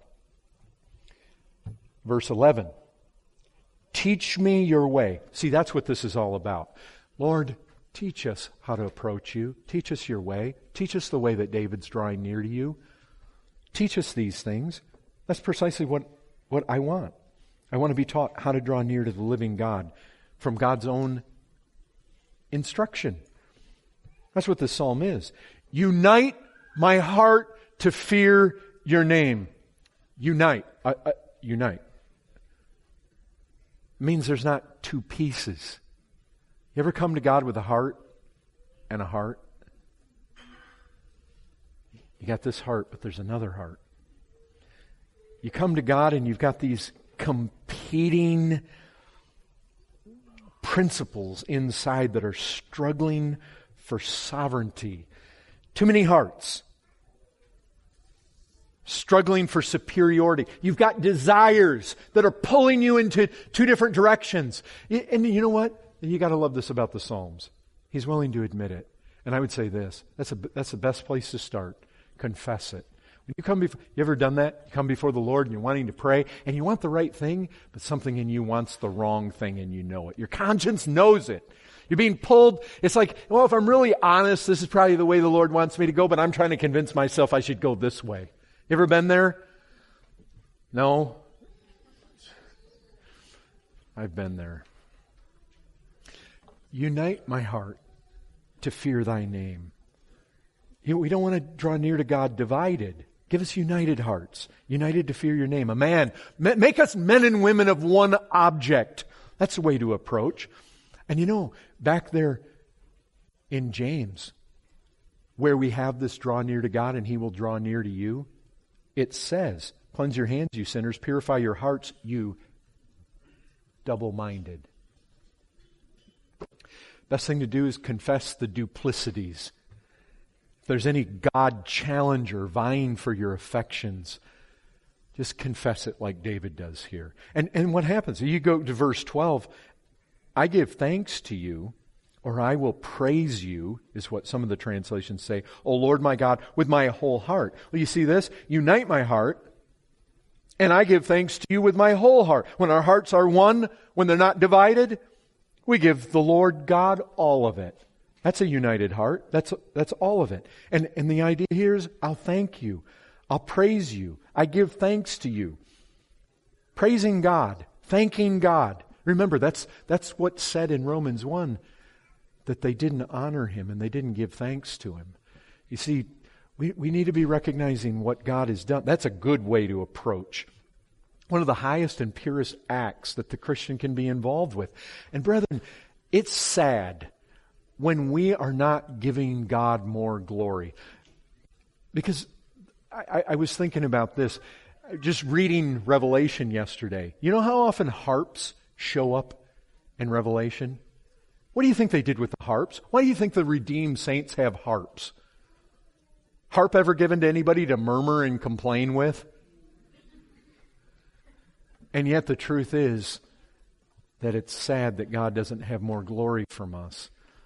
verse eleven? Teach me your way. See, that's what this is all about. Lord, teach us how to approach you. Teach us your way. Teach us the way that David's drawing near to you. Teach us these things. That's precisely what, what I want. I want to be taught how to draw near to the living God from God's own instruction. That's what this psalm is. Unite my heart to fear your name. Unite. Uh, uh, unite. It means there's not two pieces. You ever come to God with a heart and a heart? You got this heart, but there's another heart. You come to God and you've got these competing principles inside that are struggling for sovereignty. Too many hearts. Struggling for superiority. You've got desires that are pulling you into two different directions. And you know what? You got to love this about the Psalms. He's willing to admit it. And I would say this. That's a, that's the best place to start. Confess it. When you come before, you ever done that? You come before the Lord and you're wanting to pray and you want the right thing, but something in you wants the wrong thing and you know it. Your conscience knows it. You're being pulled. It's like, well, if I'm really honest, this is probably the way the Lord wants me to go, but I'm trying to convince myself I should go this way. You ever been there? No? I've been there. Unite my heart to fear thy name. You know, we don't want to draw near to God divided. Give us united hearts, united to fear your name. A man, make us men and women of one object. That's the way to approach. And you know, back there in James, where we have this draw near to God and he will draw near to you, it says, cleanse your hands, you sinners, purify your hearts, you double-minded. Best thing to do is confess the duplicities. If there's any God challenger vying for your affections, just confess it like David does here. And and what happens? You go to verse twelve, I give thanks to you, or I will praise you, is what some of the translations say. O Lord my God, with my whole heart. Well, you see this? Unite my heart, and I give thanks to you with my whole heart. When our hearts are one, when they're not divided, we give the Lord God all of it. That's a united heart. That's that's all of it. And and the idea here is, I'll thank you. I'll praise you. I give thanks to you. Praising God, thanking God. Remember, that's that's what's said in Romans one, that they didn't honor Him and they didn't give thanks to Him. You see, we, we need to be recognizing what God has done. That's a good way to approach one of the highest and purest acts that the Christian can be involved with. And brethren, it's sad when we are not giving God more glory. Because I, I was thinking about this, just reading Revelation yesterday. You know how often harps show up in Revelation? What do you think they did with the harps? Why do you think the redeemed saints have harps? Harp ever given to anybody to murmur and complain with? And yet the truth is that it's sad that God doesn't have more glory from us.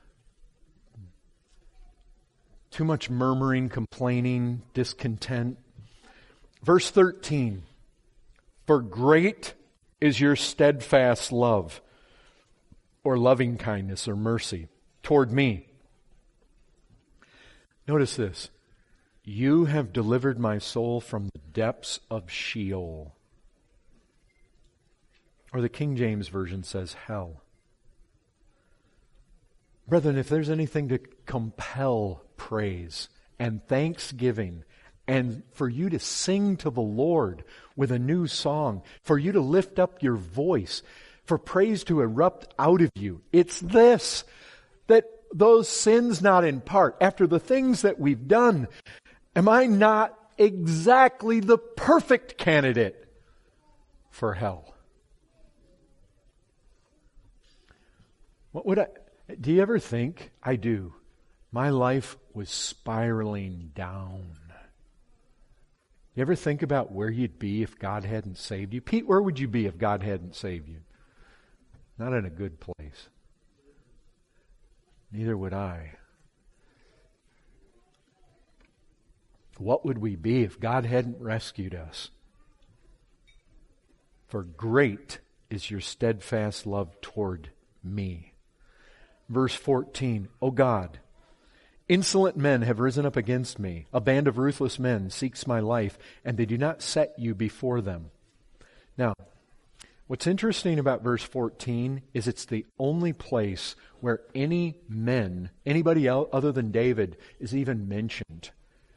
Too much murmuring, complaining, discontent. Verse thirteen, for great is your steadfast love, or loving kindness, or mercy toward me. Notice this. You have delivered my soul from the depths of Sheol. Or the King James Version says hell. Brethren, if there's anything to compel praise and thanksgiving, and for you to sing to the Lord with a new song, for you to lift up your voice, for praise to erupt out of you, it's this, that those sins not in part, after the things that we've done, am I not exactly the perfect candidate for hell? What would I... Do you ever think, I do, my life was spiraling down? You ever think about where you'd be if God hadn't saved you? Pete, where would you be if God hadn't saved you? Not in a good place. Neither would I. What would we be if God hadn't rescued us? For great is your steadfast love toward me. Verse fourteen, O God, insolent men have risen up against me. A band of ruthless men seeks my life, and they do not set you before them. Now, what's interesting about verse fourteen is it's the only place where any men, anybody else other than David, is even mentioned.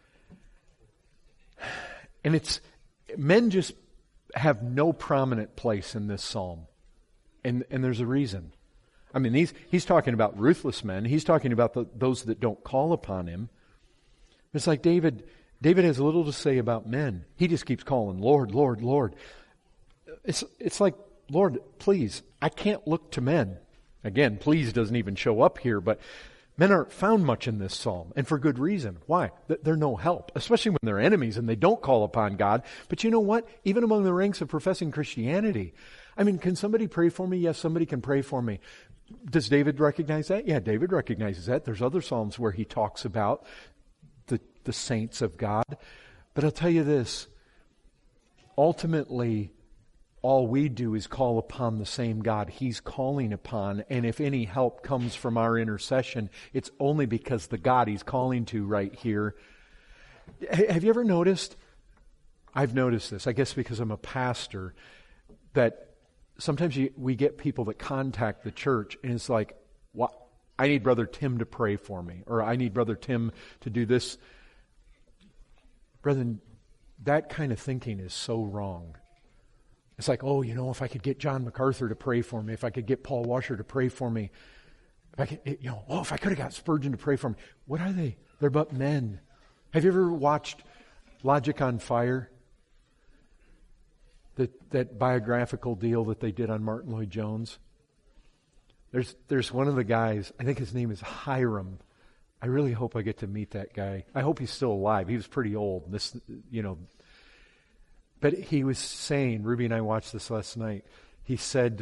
And it's, men just have no prominent place in this psalm. And, and there's a reason. I mean, he's, he's talking about ruthless men. He's talking about the, those that don't call upon him. It's like David, David has little to say about men. He just keeps calling, Lord, Lord, Lord. It's, it's like, Lord, please, I can't look to men. Again, please doesn't even show up here, but men aren't found much in this psalm, and for good reason. Why? They're no help, especially when they're enemies and they don't call upon God. But you know what? Even among the ranks of professing Christianity, I mean, can somebody pray for me? Yes, somebody can pray for me. Does David recognize that? Yeah, David recognizes that. There's other psalms where he talks about the, the saints of God. But I'll tell you this, ultimately, all we do is call upon the same God He's calling upon, and if any help comes from our intercession, it's only because the God He's calling to right here. Have you ever noticed? I've noticed this, I guess because I'm a pastor, that sometimes you, we get people that contact the church, and it's like, well, I need Brother Tim to pray for me, or I need Brother Tim to do this. Brethren, that kind of thinking is so wrong. It's like, oh, you know, if I could get John MacArthur to pray for me, if I could get Paul Washer to pray for me, if I could, you know, oh, if I could have got Spurgeon to pray for me. What are they? They're but men. Have you ever watched Logic on Fire? that, that biographical deal that they did on Martin Lloyd-Jones? There's, there's one of the guys, I think his name is Hiram. I really hope I get to meet that guy. I hope he's still alive. He was pretty old. This, you know, but he was saying, Ruby and I watched this last night. He said,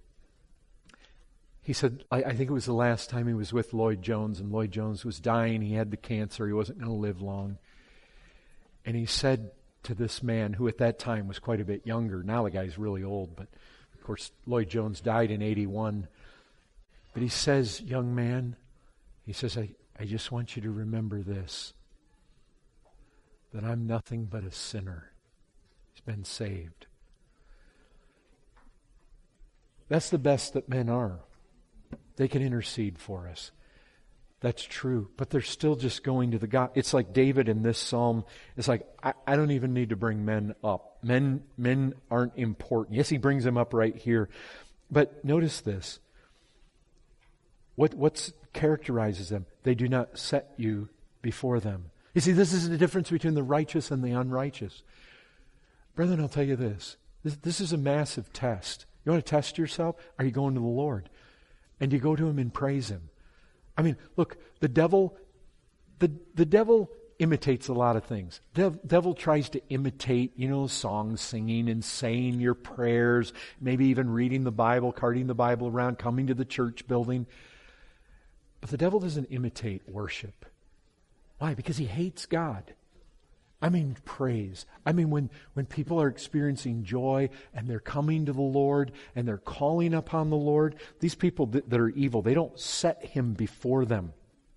he said, I, I think it was the last time he was with Lloyd-Jones, and Lloyd-Jones was dying. He had the cancer. He wasn't going to live long. And he said to this man, who at that time was quite a bit younger. Now the guy's really old, but of course Lloyd-Jones died in eighty-one. But he says, young man, he says, I, I just want you to remember this, that I'm nothing but a sinner. He's been saved. That's the best that men are. They can intercede for us. That's true. But they're still just going to the God. It's like David in this psalm. It's like, I, I don't even need to bring men up. Men, men aren't important. Yes, he brings them up right here. But notice this. What what's characterizes them? They do not set you before them. You see, this is the difference between the righteous and the unrighteous. Brethren, I'll tell you this. This, this is a massive test. You want to test yourself? Are you going to the Lord? And you go to Him and praise Him. I mean, look, the devil, the, the devil imitates a lot of things. The devil tries to imitate, you know, song singing and saying your prayers, maybe even reading the Bible, carting the Bible around, coming to the church building. But the devil doesn't imitate worship. Why? Because he hates God. I mean praise. I mean when, when people are experiencing joy and they're coming to the Lord and they're calling upon the Lord, these people that, that are evil, they don't set Him before them.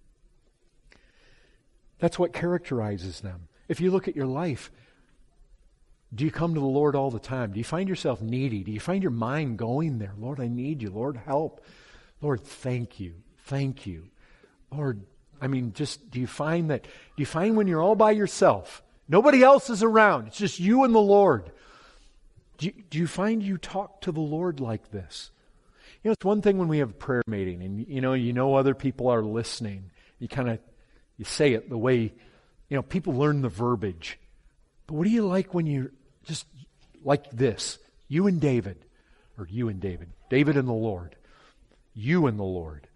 That's what characterizes them. If you look at your life, do you come to the Lord all the time? Do you find yourself needy? Do you find your mind going there? Lord, I need you. Lord, help. Lord, thank you. Thank you. Lord, I mean, just, do you find that, do you find when you're all by yourself, nobody else is around, it's just you and the Lord, do you, do you find you talk to the Lord like this? You know, it's one thing when we have a prayer meeting and, you know, you know other people are listening. You kind of, you say it the way, you know, people learn the verbiage. But what do you like when you're just like this? You and David, or you and David, David and the Lord, you and the Lord.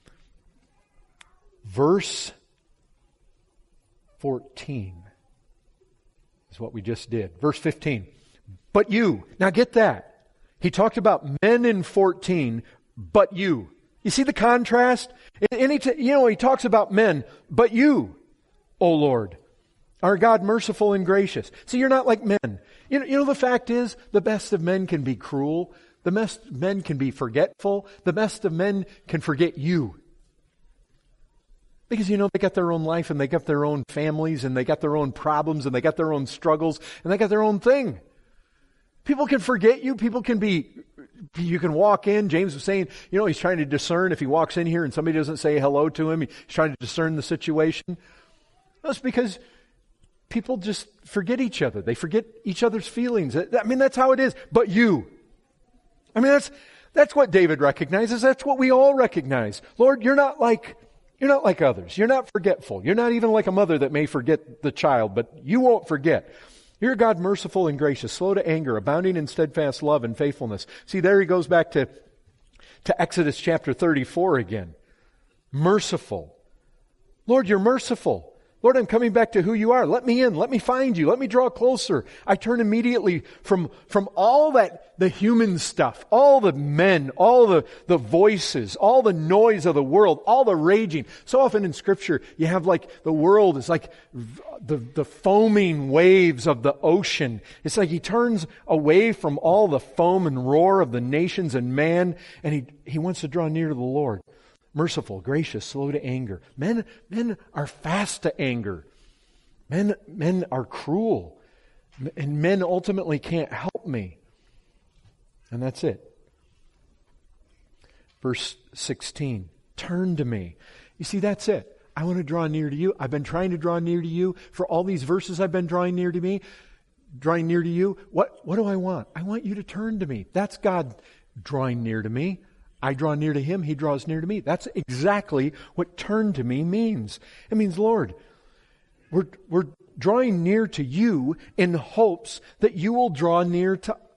Verse fourteen is what we just did. Verse fifteen. But you. Now get that. He talked about men in fourteen, but you. You see the contrast? And he, you know, he talks about men, but you, O Lord, are God merciful and gracious. See, you're not like men. You know, you know the fact is, the best of men can be cruel. The best of men can be forgetful. The best of men can forget you. Because, you know, they got their own life and they got their own families and they got their own problems and they got their own struggles and they got their own thing. People can forget you. People can be, you can walk in. James was saying, you know, he's trying to discern if he walks in here and somebody doesn't say hello to him. He's trying to discern the situation. That's because people just forget each other. They forget each other's feelings. I mean, that's how it is. But you. I mean, that's, that's what David recognizes. That's what we all recognize. Lord, you're not like, you're not like others. You're not forgetful. You're not even like a mother that may forget the child, but you won't forget. You're God merciful and gracious, slow to anger, abounding in steadfast love and faithfulness. See, there he goes back to, to Exodus chapter thirty-four again. Merciful. Lord, you're merciful. Lord, I'm coming back to who you are. Let me in. Let me find you. Let me draw closer. I turn immediately from, from all that, the human stuff, all the men, all the, the voices, all the noise of the world, all the raging. So often in Scripture, you have like the world is like the, the foaming waves of the ocean. It's like he turns away from all the foam and roar of the nations and man, and he, he wants to draw near to the Lord. Merciful, gracious, slow to anger. Men, men are fast to anger. Men, men are cruel. And men ultimately can't help me. And that's it. Verse sixteen. Turn to me. You see, that's it. I want to draw near to you. I've been trying to draw near to you. For all these verses I've been drawing near to me, drawing near to you. What, what do I want? I want you to turn to me. That's God drawing near to me. I draw near to Him, He draws near to me. That's exactly what turn to me means. It means, Lord, we're, we're drawing near to you in hopes that you will draw near to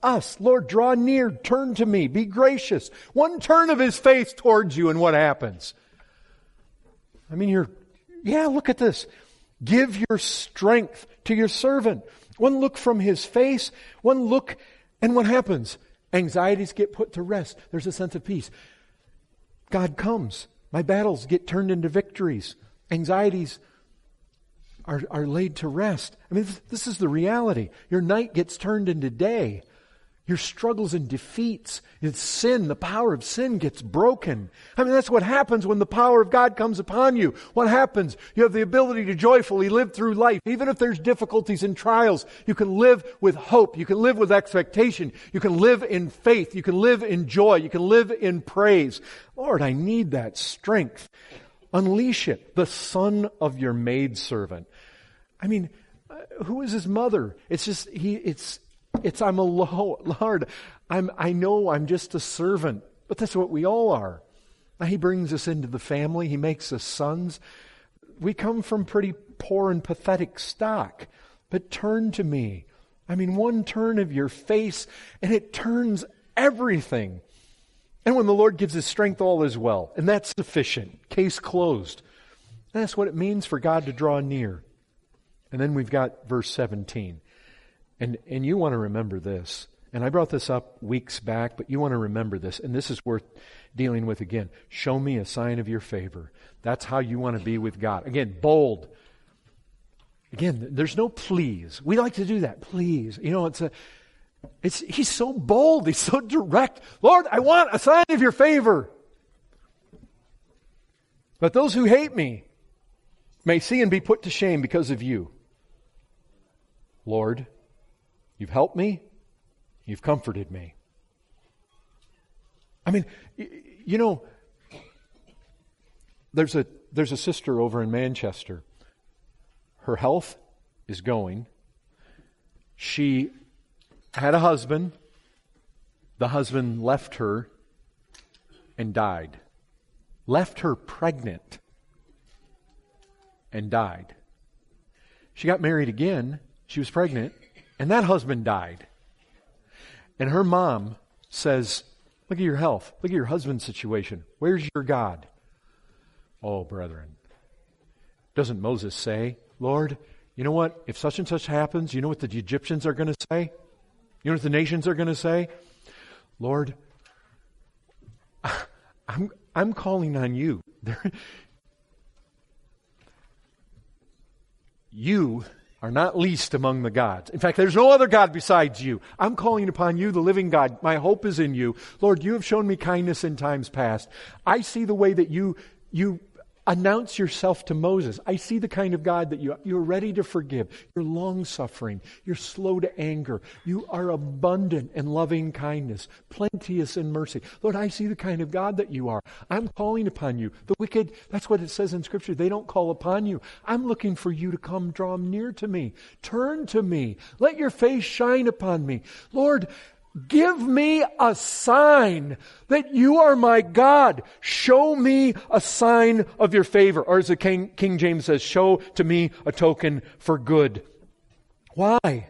us. Lord, draw near, turn to me, be gracious. One turn of his face towards you and what happens? I mean, you're, yeah, look at this. Give your strength to your servant. One look from his face, one look, and what happens? Anxieties get put to rest. There's a sense of peace. God comes. My battles get turned into victories. Anxieties are, are laid to rest. I mean, this, this is the reality. Your night gets turned into day. Your struggles and defeats, it's sin, the power of sin gets broken. I mean, that's what happens when the power of God comes upon you. What happens? You have the ability to joyfully live through life. Even if there's difficulties and trials, you can live with hope. You can live with expectation. You can live in faith. You can live in joy. You can live in praise. Lord, I need that strength. Unleash it. The son of your maidservant. I mean, who is his mother? It's just, he, it's, It's, I'm a low, Lord, I'm, I know I'm just a servant, but that's what we all are. Now, he brings us into the family. He makes us sons. We come from pretty poor and pathetic stock, but turn to me. I mean, one turn of your face and it turns everything. And when the Lord gives his strength, all is well. And that's sufficient. Case closed. And that's what it means for God to draw near. And then we've got verse seventeen. And and you want to remember this. And I brought this up weeks back, but you want to remember this. And this is worth dealing with again. Show me a sign of your favor. That's how you want to be with God. Again, bold. Again, there's no please. We like to do that. Please. You know, it's a, it's, he's so bold. He's so direct. Lord, I want a sign of your favor. But those who hate me may see and be put to shame because of you. Lord, you've helped me. You've comforted me. I mean, you know, there's a there's a sister over in Manchester. Her health is going. She had a husband. The husband left her and died. Left her pregnant and died. She got married again. She was pregnant. And that husband died. And her mom says, look at your health. Look at your husband's situation. Where's your God? Oh, brethren. Doesn't Moses say, Lord, you know what? If such and such happens, you know what the Egyptians are going to say? You know what the nations are going to say? Lord, I'm, I'm calling on you. You are not least among the gods. In fact, there's no other God besides you. I'm calling upon you, the living God. My hope is in you. Lord, you have shown me kindness in times past. I see the way that you, you announce yourself to Moses. I see the kind of God that you are. You're ready to forgive. You're long-suffering. You're slow to anger. You are abundant in loving kindness, plenteous in mercy. Lord, I see the kind of God that you are. I'm calling upon you. The wicked, that's what it says in Scripture. They don't call upon you. I'm looking for you to come draw near to me. Turn to me. Let your face shine upon me. Lord, give me a sign that you are my God. Show me a sign of your favor. Or as the King, King James says, show to me a token for good. Why?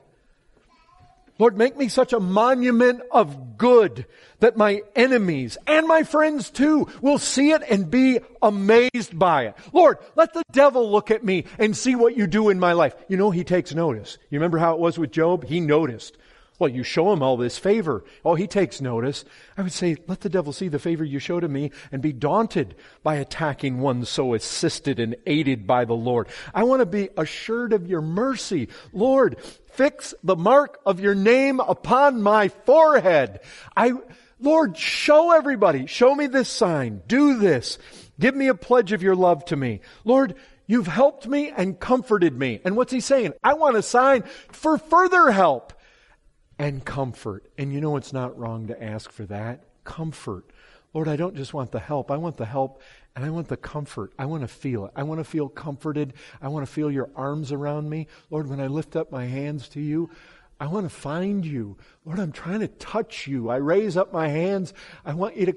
Lord, make me such a monument of good that my enemies and my friends too will see it and be amazed by it. Lord, let the devil look at me and see what you do in my life. You know, he takes notice. You remember how it was with Job? He noticed. Well, you show him all this favor. Oh, he takes notice. I would say, let the devil see the favor you show to me and be daunted by attacking one so assisted and aided by the Lord. I want to be assured of your mercy. Lord, fix the mark of your name upon my forehead. I, Lord, show everybody. Show me this sign. Do this. Give me a pledge of your love to me. Lord, you've helped me and comforted me. And what's he saying? I want a sign for further help. And comfort. And you know it's not wrong to ask for that. Comfort. Lord, I don't just want the help. I want the help and I want the comfort. I want to feel it. I want to feel comforted. I want to feel your arms around me. Lord, when I lift up my hands to you, I want to find you. Lord, I'm trying to touch you. I raise up my hands. I want you to...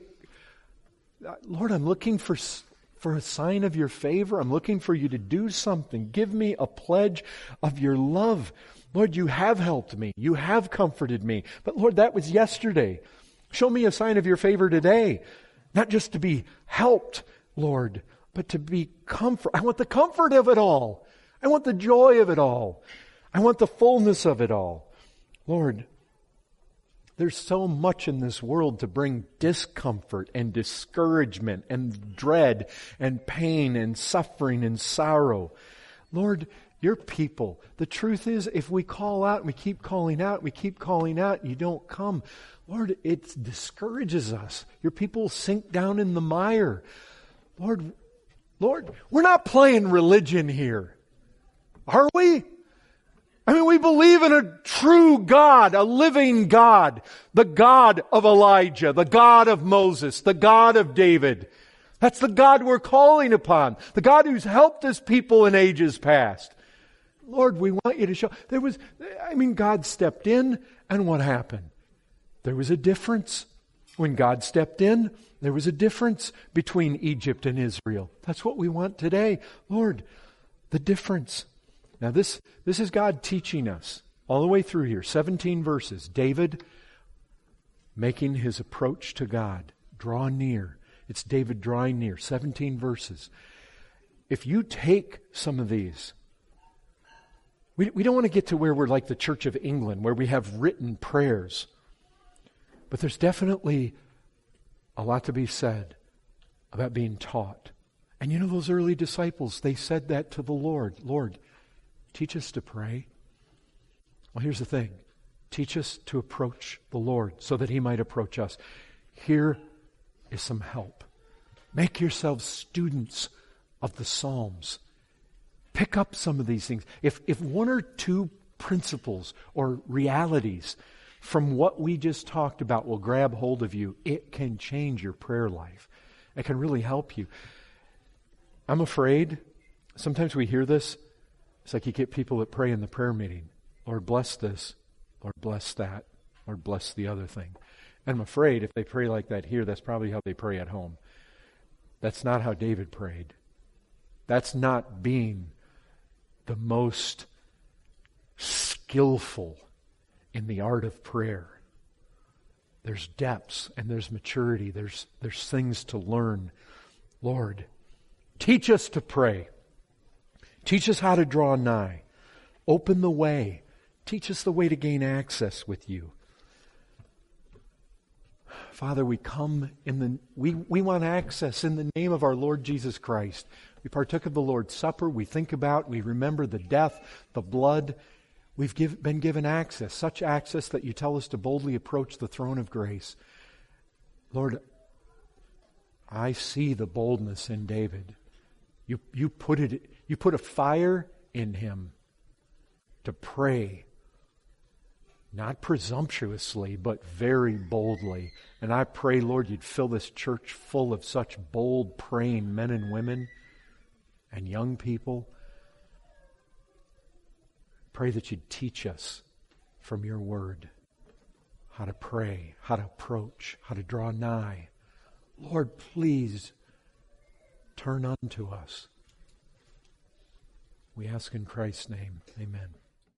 Lord, I'm looking for... for a sign of your favor. I'm looking for you to do something. Give me a pledge of your love. Lord, you have helped me. You have comforted me. But Lord, that was yesterday. Show me a sign of your favor today. Not just to be helped, Lord, but to be comfort. I want the comfort of it all. I want the joy of it all. I want the fullness of it all. Lord, there's so much in this world to bring discomfort and discouragement and dread and pain and suffering and sorrow. Lord, your people, the truth is, if we call out and we keep calling out, we keep calling out, you don't come. Lord, it discourages us. Your people sink down in the mire. Lord, Lord, we're not playing religion here. Are we? I mean, we believe in a true God, a living God, the God of Elijah, the God of Moses, the God of David. That's the God we're calling upon, the God who's helped His people in ages past. Lord, we want you to show. There was, I mean, God stepped in, and what happened? There was a difference. When God stepped in, there was a difference between Egypt and Israel. That's what we want today. Lord, the difference. Now this, this is God teaching us all the way through here. seventeen verses. David making his approach to God. Draw near. It's David drawing near. seventeen verses. If you take some of these, we, we don't want to get to where we're like the Church of England, where we have written prayers. But there's definitely a lot to be said about being taught. And you know those early disciples, they said that to the Lord. Lord, teach us to pray. Well, here's the thing. Teach us to approach the Lord so that He might approach us. Here is some help. Make yourselves students of the Psalms. Pick up some of these things. If, if one or two principles or realities from what we just talked about will grab hold of you, it can change your prayer life. It can really help you. I'm afraid, sometimes we hear this, it's like you get people that pray in the prayer meeting. Lord, bless this. Lord, bless that. Lord, bless the other thing. And I'm afraid if they pray like that here, that's probably how they pray at home. That's not how David prayed. That's not being the most skillful in the art of prayer. There's depths and there's maturity. There's, there's things to learn. Lord, teach us to pray. Teach us how to draw nigh. Open the way. Teach us the way to gain access with you. Father, we come in the, we, we want access in the name of our Lord Jesus Christ. We partook of the Lord's Supper. We think about, we remember the death, the blood. We've give, been given access, such access that you tell us to boldly approach the throne of grace. Lord, I see the boldness in David. You, you put it, you put a fire in him to pray, not presumptuously, but very boldly. And I pray, Lord, you'd fill this church full of such bold praying men and women and young people. Pray that you'd teach us from your word how to pray, how to approach, how to draw nigh. Lord, please turn unto us. We ask in Christ's name. Amen.